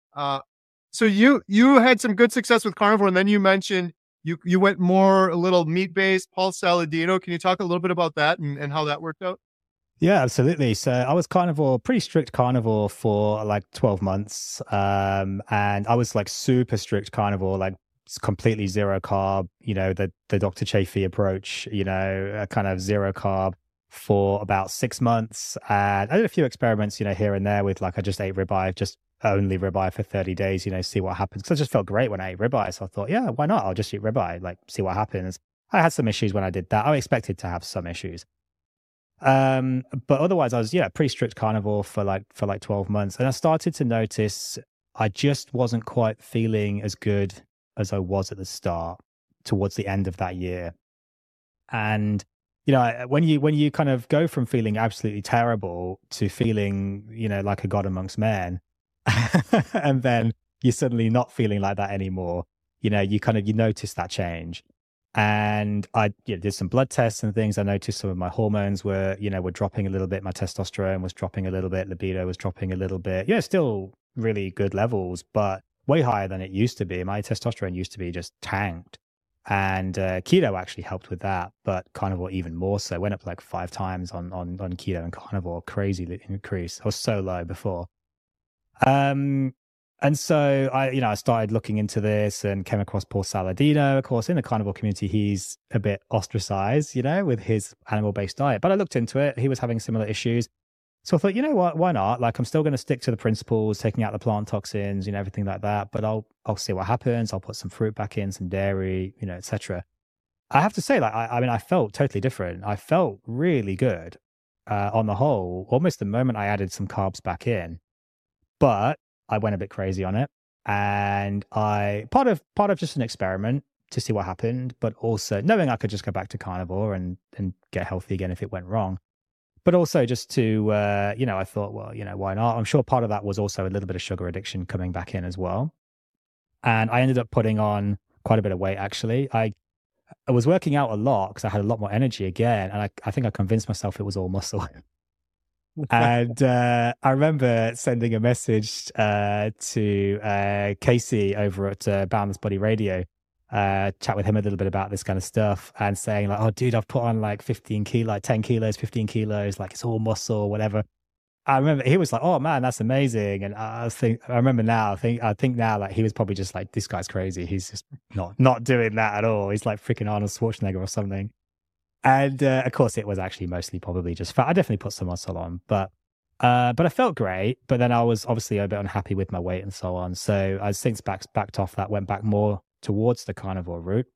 B: So you had some good success with carnivore, and then you mentioned you went more a little meat-based, Paul Saladino. Can you talk a little bit about that and how that worked out?
C: Yeah, absolutely. So I was carnivore, pretty strict carnivore for like 12 months. And I was like super strict carnivore, like completely zero carb, the Dr. Chafee approach, a kind of zero carb for about 6 months. And I did a few experiments, here and there with like, I just ate ribeye, just only ribeye for 30 days, see what happens. Because I just felt great when I ate ribeye. So I thought, yeah, why not? I'll just eat ribeye, like see what happens. I had some issues when I did that. I expected to have some issues. But otherwise I was, pretty strict carnivore for like 12 months. And I started to notice I just wasn't quite feeling as good as I was at the start towards the end of that year. And, when you kind of go from feeling absolutely terrible to feeling, like a god amongst men, and then you're suddenly not feeling like that anymore, you notice that change. And I did some blood tests and things. I noticed some of my hormones were dropping a little bit. My testosterone was dropping a little bit. Libido was dropping a little bit. Yeah, still really good levels, but way higher than it used to be. My testosterone used to be just tanked. And keto actually helped with that, but carnivore even more so. Went up like 5 times on keto and carnivore. Crazy increase. I was so low before. And so I started looking into this and came across Paul Saladino. Of course, in the carnivore community, he's a bit ostracized, with his animal-based diet. But I looked into it. He was having similar issues. So I thought, you know what, why not? Like, I'm still going to stick to the principles, taking out the plant toxins, everything like that. But I'll see what happens. I'll put some fruit back in, some dairy, etc. I have to say, like, I felt totally different. I felt really good on the whole, almost the moment I added some carbs back in. But I went a bit crazy on it, and part of just an experiment to see what happened, but also knowing I could just go back to carnivore and get healthy again if it went wrong. But also just to, I thought, well, why not? I'm sure part of that was also a little bit of sugar addiction coming back in as well. And I ended up putting on quite a bit of weight, actually. I was working out a lot because I had a lot more energy again. And I think I convinced myself it was all muscle. And I remember sending a message to Casey over at Boundless Body Radio, chat with him a little bit about this kind of stuff, and saying like, oh, dude, I've put on like 10 kilos, 15 kilos, like it's all muscle, whatever. I remember he was like, oh man, that's amazing. And I think now like he was probably just like, this guy's crazy. He's just not doing that at all. He's like freaking Arnold Schwarzenegger or something. And of course, it was actually mostly probably just fat. I definitely put some muscle on, but I felt great. But then I was obviously a bit unhappy with my weight and so on. So I since backed off that, went back more towards the carnivore route.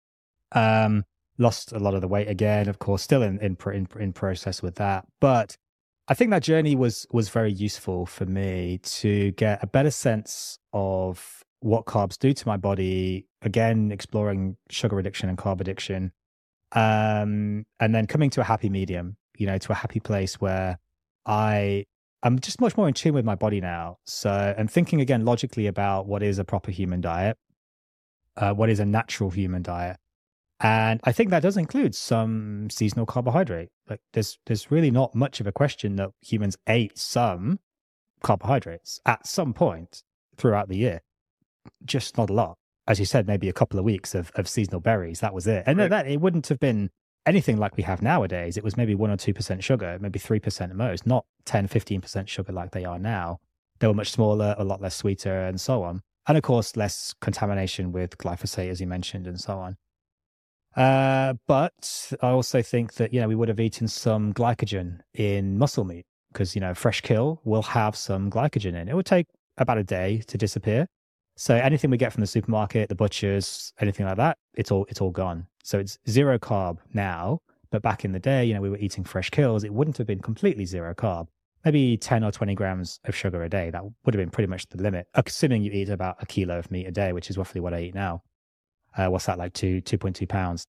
C: Lost a lot of the weight again, of course, still in process with that. But I think that journey was very useful for me to get a better sense of what carbs do to my body. Again, exploring sugar addiction and carb addiction. And then coming to a happy medium, to a happy place where I'm just much more in tune with my body now. So, and thinking again logically about what is a proper human diet, what is a natural human diet. And I think that does include some seasonal carbohydrate. Like there's really not much of a question that humans ate some carbohydrates at some point throughout the year, just not a lot. As you said, maybe a couple of weeks of seasonal berries. That was it. And right. That it wouldn't have been anything like we have nowadays. It was maybe 1 or 2% sugar, maybe 3% at most, not 10, 15% sugar like they are now. They were much smaller, a lot less sweeter, and so on. And of course, less contamination with glyphosate, as you mentioned, and so on. But I also think that, we would have eaten some glycogen in muscle meat because, fresh kill will have some glycogen in. It would take about a day to disappear. So anything we get from the supermarket, the butchers, anything like that, it's all gone. So it's zero carb now, but back in the day, we were eating fresh kills. It wouldn't have been completely zero carb. Maybe 10 or 20 grams of sugar a day. That would have been pretty much the limit, assuming you eat about a kilo of meat a day, which is roughly what I eat now. What's that, like 2.2 pounds?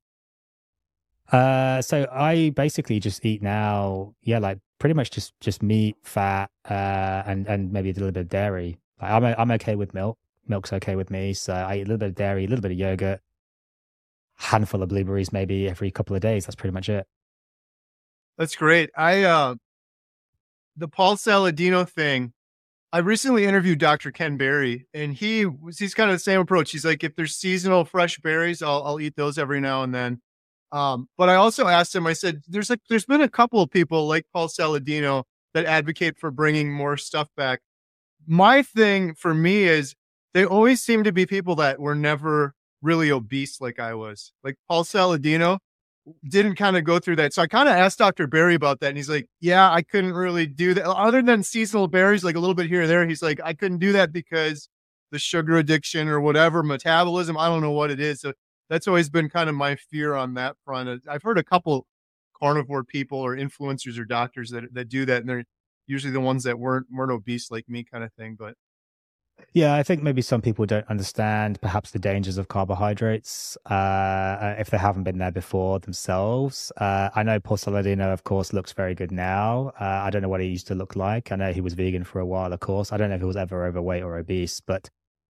C: So I basically just eat now, like pretty much just meat, fat, and maybe a little bit of dairy. Like I'm okay with milk. Milk's okay with me. So I eat a little bit of dairy, a little bit of yogurt, handful of blueberries maybe every couple of days. That's pretty much it.
B: That's great. The Paul Saladino thing, I recently interviewed Dr. Ken Berry, and he's kind of the same approach. He's like, if there's seasonal fresh berries, I'll eat those every now and then. But I also asked him, I said, there's been a couple of people like Paul Saladino that advocate for bringing more stuff back. My thing for me is they always seem to be people that were never really obese like I was. Like Paul Saladino didn't kind of go through that. So I kind of asked Dr. Berry about that. And he's like, yeah, I couldn't really do that. Other than seasonal berries, like a little bit here or there, he's like, I couldn't do that because the sugar addiction or whatever, metabolism, I don't know what it is. So that's always been kind of my fear on that front. I've heard a couple carnivore people or influencers or doctors that do that. And they're usually the ones that weren't obese like me kind of thing. But
C: yeah, I think maybe some people don't understand perhaps the dangers of carbohydrates if they haven't been there before themselves. I know Paul Saladino, of course, looks very good now. I don't know what he used to look like. I know he was vegan for a while, of course. I don't know if he was ever overweight or obese, but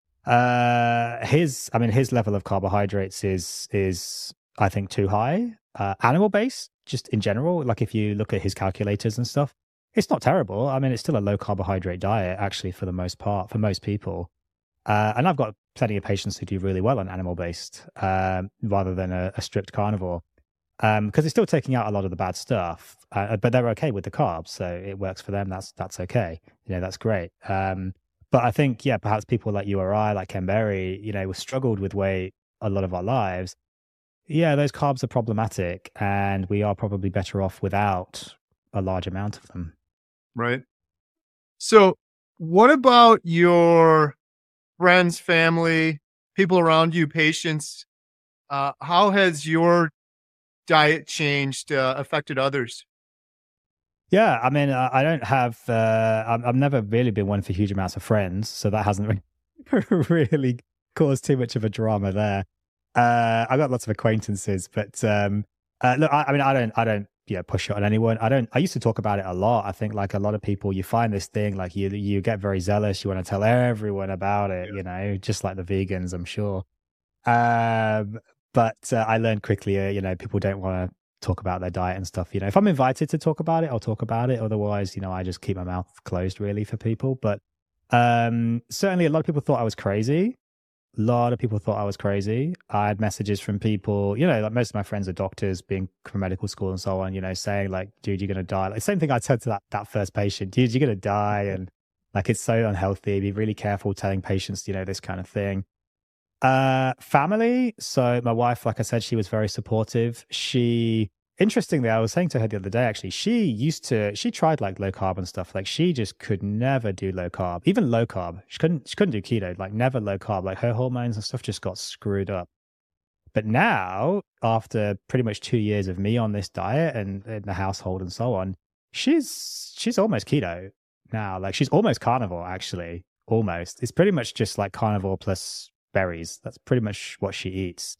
C: his level of carbohydrates is I think too high. Animal based, just in general, like if you look at his calculators and stuff, it's not terrible. I mean, it's still a low carbohydrate diet, actually, for the most part, for most people. And I've got plenty of patients who do really well on animal-based rather than a strict carnivore because they're still taking out a lot of the bad stuff, but they're okay with the carbs. So it works for them. That's okay. That's great. But I think, yeah, perhaps people like you or I, like Ken Berry, we've struggled with weight a lot of our lives. Yeah, those carbs are problematic and we are probably better off without a large amount of them.
B: Right. So what about your friends, family, people around you, patients? How has your diet changed, affected others?
C: Yeah, I mean, I don't have, I've never really been one for huge amounts of friends. So that hasn't really caused too much of a drama there. I've got lots of acquaintances, but look, I don't push it on anyone. I used to talk about it a lot. I think like a lot of people, you find this thing, like you get very zealous. You want to tell everyone about it, just like the vegans, I'm sure. But I learned quickly, people don't want to talk about their diet and stuff. If I'm invited to talk about it, I'll talk about it. Otherwise, I just keep my mouth closed really for people. But certainly a lot of people thought I was crazy. A lot of people thought I was crazy. I had messages from people, like most of my friends are doctors, being from medical school and so on, saying like, dude, you're going to die. Like same thing I said to that first patient, dude, you're going to die. And like, it's so unhealthy. Be really careful telling patients, this kind of thing. Family. So my wife, like I said, she was very supportive. Interestingly, I was saying to her the other day, actually, she tried like low carb and stuff. Like she just could never do low carb, even low carb. She couldn't do keto, like never low carb. Like her hormones and stuff just got screwed up. But now, after pretty much 2 years of me on this diet and in the household and so on, she's almost keto now. Like she's almost carnivore, actually, almost. It's pretty much just like carnivore plus berries. That's pretty much what she eats.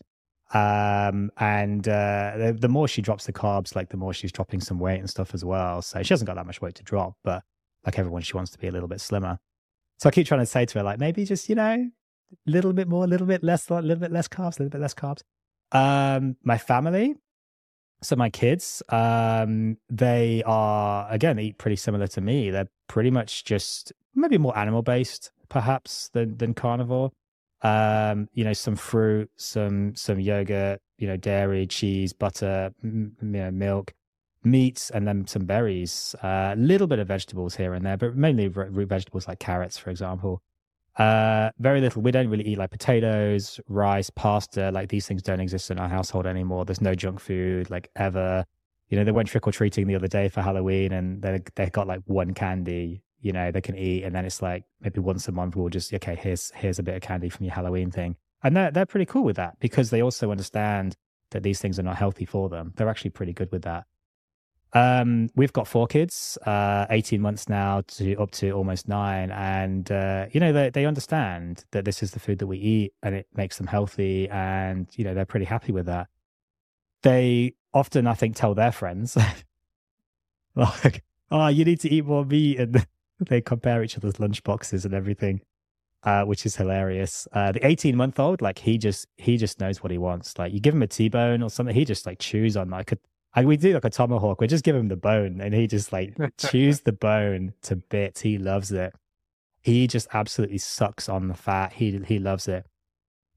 C: The more she drops the carbs, like the more she's dropping some weight and stuff as well. So she hasn't got that much weight to drop, but like everyone, she wants to be a little bit slimmer. So I keep trying to say to her, like, maybe just, a little bit more, a little bit less carbs, a little bit less carbs. My family, so my kids, they are, again, eat pretty similar to me. They're pretty much just maybe more animal based, perhaps, than carnivore. Some fruit, some yogurt, dairy, cheese, butter, milk, meats, and then some berries, a little bit of vegetables here and there, but mainly root vegetables like carrots, for example. Very little. We don't really eat like potatoes, rice, pasta. Like these things don't exist in our household anymore. There's no junk food, like ever. They went trick-or-treating the other day for Halloween and they got like one candy they can eat, and then it's like maybe once a month we'll just, okay, here's a bit of candy from your Halloween thing. And they're pretty cool with that because they also understand that these things are not healthy for them. They're actually pretty good with that. We've got 4 kids, 18 months now to up to almost 9. And, they understand that this is the food that we eat and it makes them healthy. And, they're pretty happy with that. They often, I think, tell their friends, like, oh, you need to eat more meat. And they compare each other's lunch boxes and everything, which is hilarious. The 18-month-old, like he just knows what he wants. Like you give him a T-bone or something, he just like chews on we do like a tomahawk. We just give him the bone and he just like chews the bone to bits. He loves it. He just absolutely sucks on the fat. He loves it.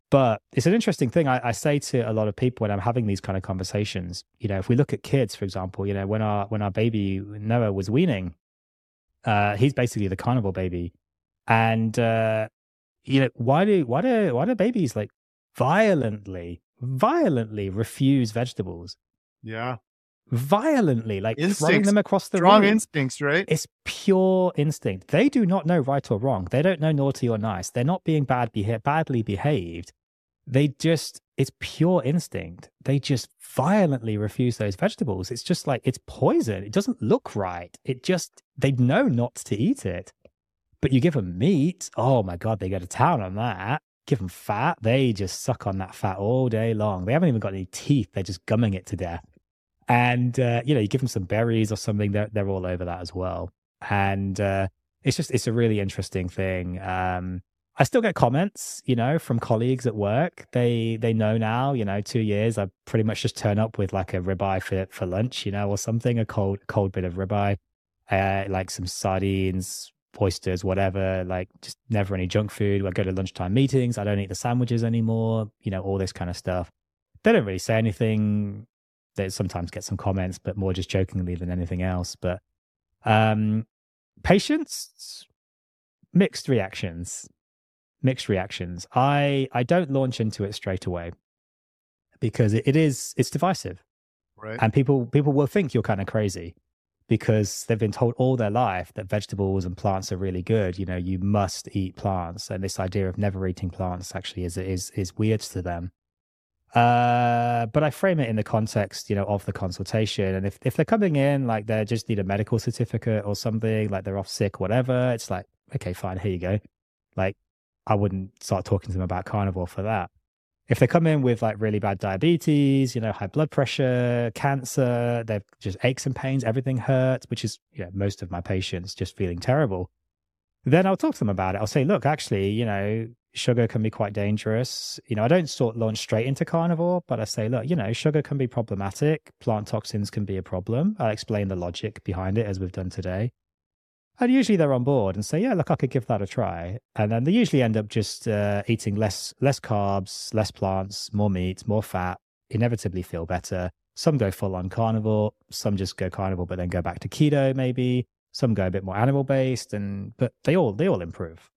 C: But it's an interesting thing. I say to a lot of people when I'm having these kind of conversations, if we look at kids, for example, when our baby Noah was weaning, he's basically the carnivore baby. And, why do babies like violently refuse vegetables?
B: Yeah.
C: Violently, like
B: instincts.
C: Throwing them across the
B: Strong
C: room.
B: Instincts, right?
C: It's pure instinct. They do not know right or wrong. They don't know naughty or nice. They're not being badly behaved. It's pure instinct. They just violently refuse those vegetables. It's just like, it's poison. It doesn't look right. They know not to eat it. But you give them meat, oh my God, they go to town on that. Give them fat, they just suck on that fat all day long. They haven't even got any teeth. They're just gumming it to death. And, you give them some berries or something, they're all over that as well. And it's a really interesting thing. I still get comments, from colleagues at work. They know now, 2 years, I pretty much just turn up with like a ribeye for lunch, or something, a cold bit of ribeye, like some sardines, oysters, whatever, like just never any junk food. I go to lunchtime meetings. I don't eat the sandwiches anymore, all this kind of stuff. They don't really say anything. They sometimes get some comments, but more just jokingly than anything else. But patients, mixed reactions. I don't launch into it straight away because it's divisive.
B: Right.
C: And people will think you're kind of crazy because they've been told all their life that vegetables and plants are really good. You must eat plants. And this idea of never eating plants actually is weird to them. But I frame it in the context, of the consultation. And if they're coming in, like they just need a medical certificate or something, like they're off sick, whatever, it's like, okay, fine, here you go. Like, I wouldn't start talking to them about carnivore for that. If they come in with like really bad diabetes, high blood pressure, cancer, they've just aches and pains, everything hurts, which is, most of my patients just feeling terrible. Then I'll talk to them about it. I'll say, look, actually, sugar can be quite dangerous. I don't launch straight into carnivore, but I say, look, sugar can be problematic. Plant toxins can be a problem. I'll explain the logic behind it as we've done today. And usually they're on board and say, yeah, look, I could give that a try. And then they usually end up just eating less carbs, less plants, more meat, more fat, inevitably feel better. Some go full on carnivore. Some just go carnivore, but then go back to keto maybe. Some go a bit more animal based, but they all improve.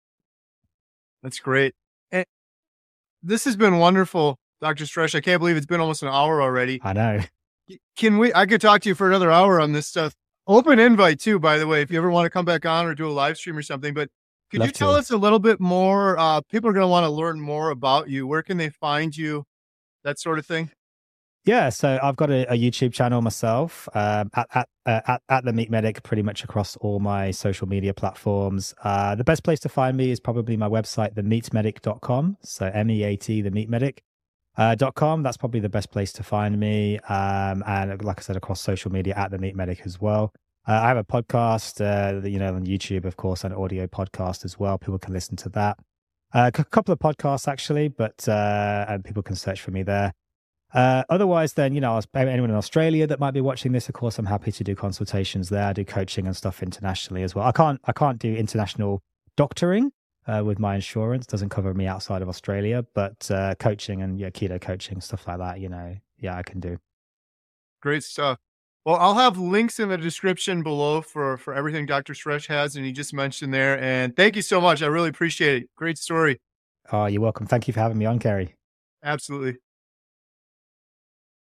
B: That's great. And this has been wonderful, Dr. Stresh. I can't believe it's been almost an hour already.
C: I know.
B: I could talk to you for another hour on this stuff. Open invite too, by the way, if you ever want to come back on or do a live stream or something. But could you tell us a little bit more? People are going to want to learn more about you. Where can they find you? That sort of thing.
C: Yeah, so I've got a YouTube channel myself, at The Meat Medic, pretty much across all my social media platforms. The best place to find me is probably my website, themeatmedic.com. So MEAT, themeatmedic.com. That's probably the best place to find me. And like I said, across social media at The Meat Medic as well. I have a podcast, on YouTube, of course, an audio podcast as well. People can listen to that. A couple of podcasts actually, but and people can search for me there. Otherwise, then, anyone in Australia that might be watching this, of course, I'm happy to do consultations there. I do coaching and stuff internationally as well. I can't do international doctoring with my insurance. It doesn't cover me outside of Australia, but coaching and keto coaching, stuff like that, I can do.
B: Great stuff. Well, I'll have links in the description below for everything Dr. Stresh has, and he just mentioned there. And thank you so much. I really appreciate it. Great story.
C: Oh, you're welcome. Thank you for having me on, Kerry.
B: Absolutely.